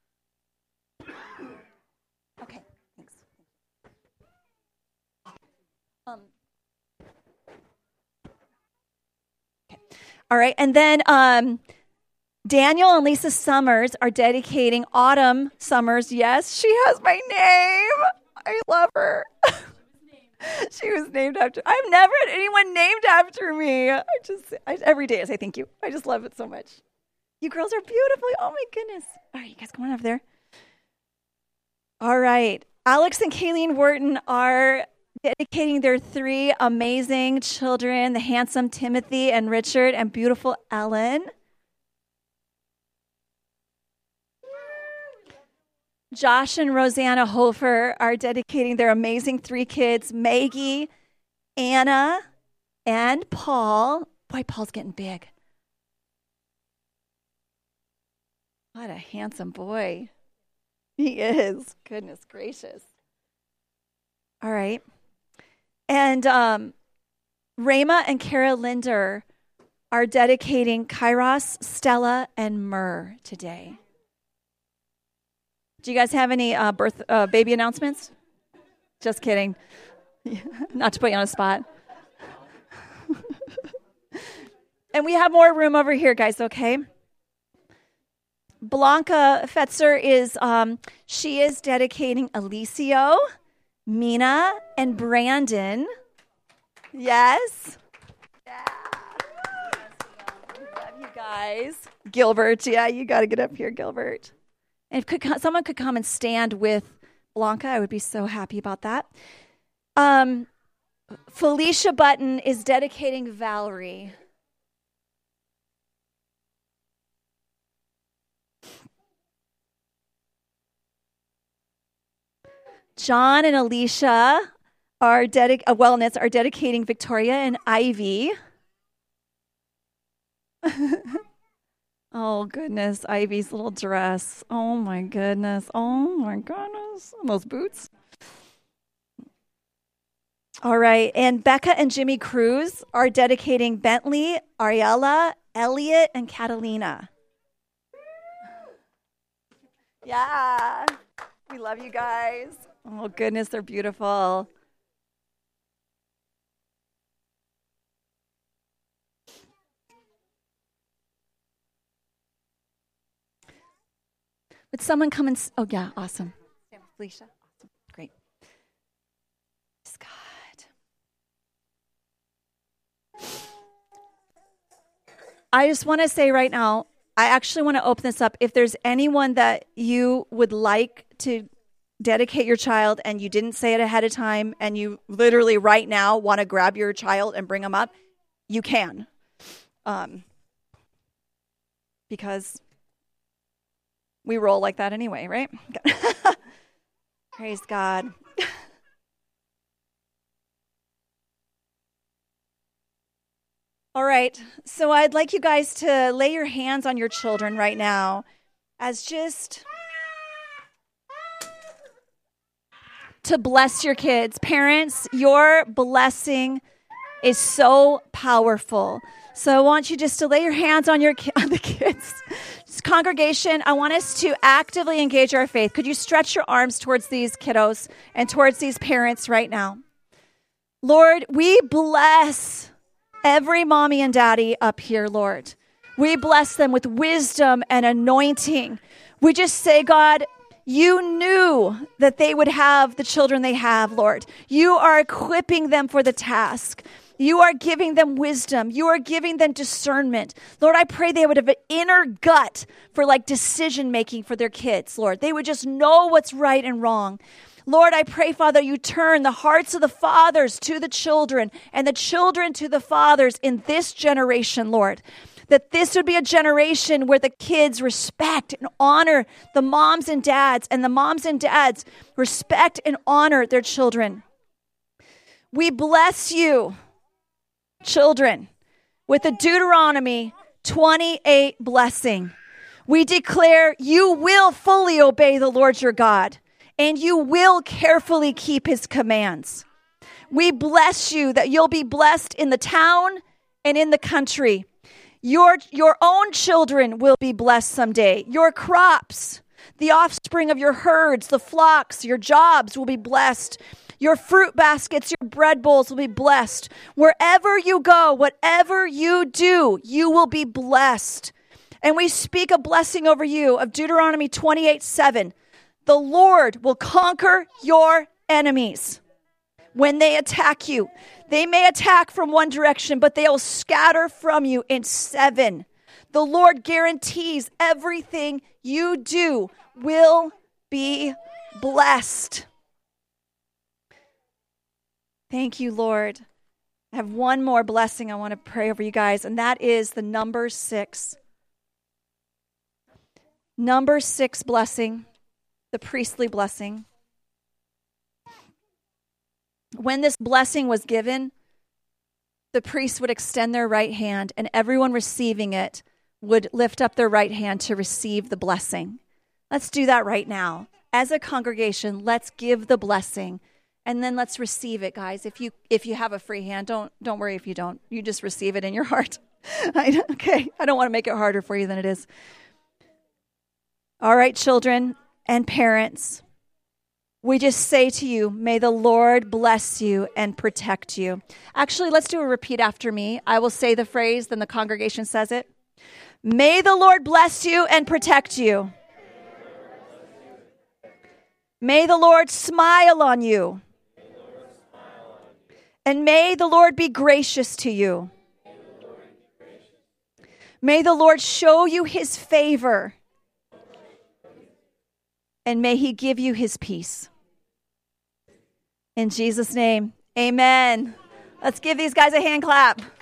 Okay, thanks. Um, okay. All right, and then um, Daniel and Lisa Summers are dedicating Autumn Summers. Yes, she has my name. I love her. She was named after, I've never had anyone named after me. I just, I, every day I say thank you. I just love it so much. You girls are beautiful. Oh my goodness. All right, you guys come on over there. All right. Alex and Kayleen Wharton are dedicating their three amazing children, the handsome Timothy and Richard and beautiful Ellen. Josh and Rosanna Hofer are dedicating their amazing three kids, Maggie, Anna, and Paul. Boy, Paul's getting big. What a handsome boy. He is. Goodness gracious. All right. And um, Rama and Kara Linder are dedicating Kairos, Stella, and Myrrh today. Do you guys have any uh, birth uh, baby announcements? Just kidding. Not to put you on a spot. And we have more room over here, guys, okay? Blanca Fetzer is, um, she is dedicating Alicio, Mina, and Brandon. Yes? Yeah. Love you guys. Gilbert, yeah, you got to get up here, Gilbert. And if could, someone could come and stand with Blanca, I would be so happy about that. Um, Felicia Button is dedicating Valerie. John and Alicia are dedic- uh, Wellness are dedicating Victoria and Ivy. Oh, goodness. Ivy's little dress. Oh, my goodness. Oh, my goodness. And those boots. All right. And Becca and Jimmy Cruz are dedicating Bentley, Ariella, Elliot, and Catalina. Yeah. We love you guys. Oh, goodness. They're beautiful. Would someone come and... Oh, yeah. Awesome. Felicia. Awesome. Great. Praise God. I just want to say right now, I actually want to open this up. If there's anyone that you would like to dedicate your child and you didn't say it ahead of time and you literally right now want to grab your child and bring them up, you can. Um, because we roll like that anyway, right? Praise God. All right, so I'd like you guys to lay your hands on your children right now as just to bless your kids. Parents, your blessing is so powerful. So I want you just to lay your hands on your on the kids. Congregation, I want us to actively engage our faith. Could you stretch your arms towards these kiddos and towards these parents right now? Lord, we bless every mommy and daddy up here, Lord. We bless them with wisdom and anointing. We just say, God, you knew that they would have the children they have, Lord. You are equipping them for the task. You are giving them wisdom. You are giving them discernment. Lord, I pray they would have an inner gut for like decision making for their kids, Lord. They would just know what's right and wrong. Lord, I pray, Father, you turn the hearts of the fathers to the children and the children to the fathers in this generation, Lord. That this would be a generation where the kids respect and honor the moms and dads, and the moms and dads respect and honor their children. We bless you, children, with a Deuteronomy twenty-eight blessing. We declare you will fully obey the Lord your God, and you will carefully keep his commands. We bless you that you'll be blessed in the town and in the country. Your, your own children will be blessed someday. Your crops, the offspring of your herds, the flocks, your jobs will be blessed. Your fruit baskets, your bread bowls will be blessed. Wherever you go, whatever you do, you will be blessed. And we speak a blessing over you of Deuteronomy twenty-eight seven. The Lord will conquer your enemies when they attack you. They may attack from one direction, but they will scatter from you in seven. The Lord guarantees everything you do will be blessed. Thank you, Lord. I have one more blessing I want to pray over you guys, and that is the number six. Number six blessing, the priestly blessing. When this blessing was given, the priest would extend their right hand, and everyone receiving it would lift up their right hand to receive the blessing. Let's do that right now. As a congregation, let's give the blessing, and then let's receive it, guys. If you if you have a free hand, don't don't worry if you don't. You just receive it in your heart. I, okay, I don't want to make it harder for you than it is. All right, children and parents. We just say to you, may the Lord bless you and protect you. Actually, let's do a repeat after me. I will say the phrase, then the congregation says it. May the Lord bless you and protect you. May the Lord smile on you. And may the Lord be gracious to you. May the Lord show you his favor and may he give you his peace. In Jesus' name, amen. Let's give these guys a hand clap.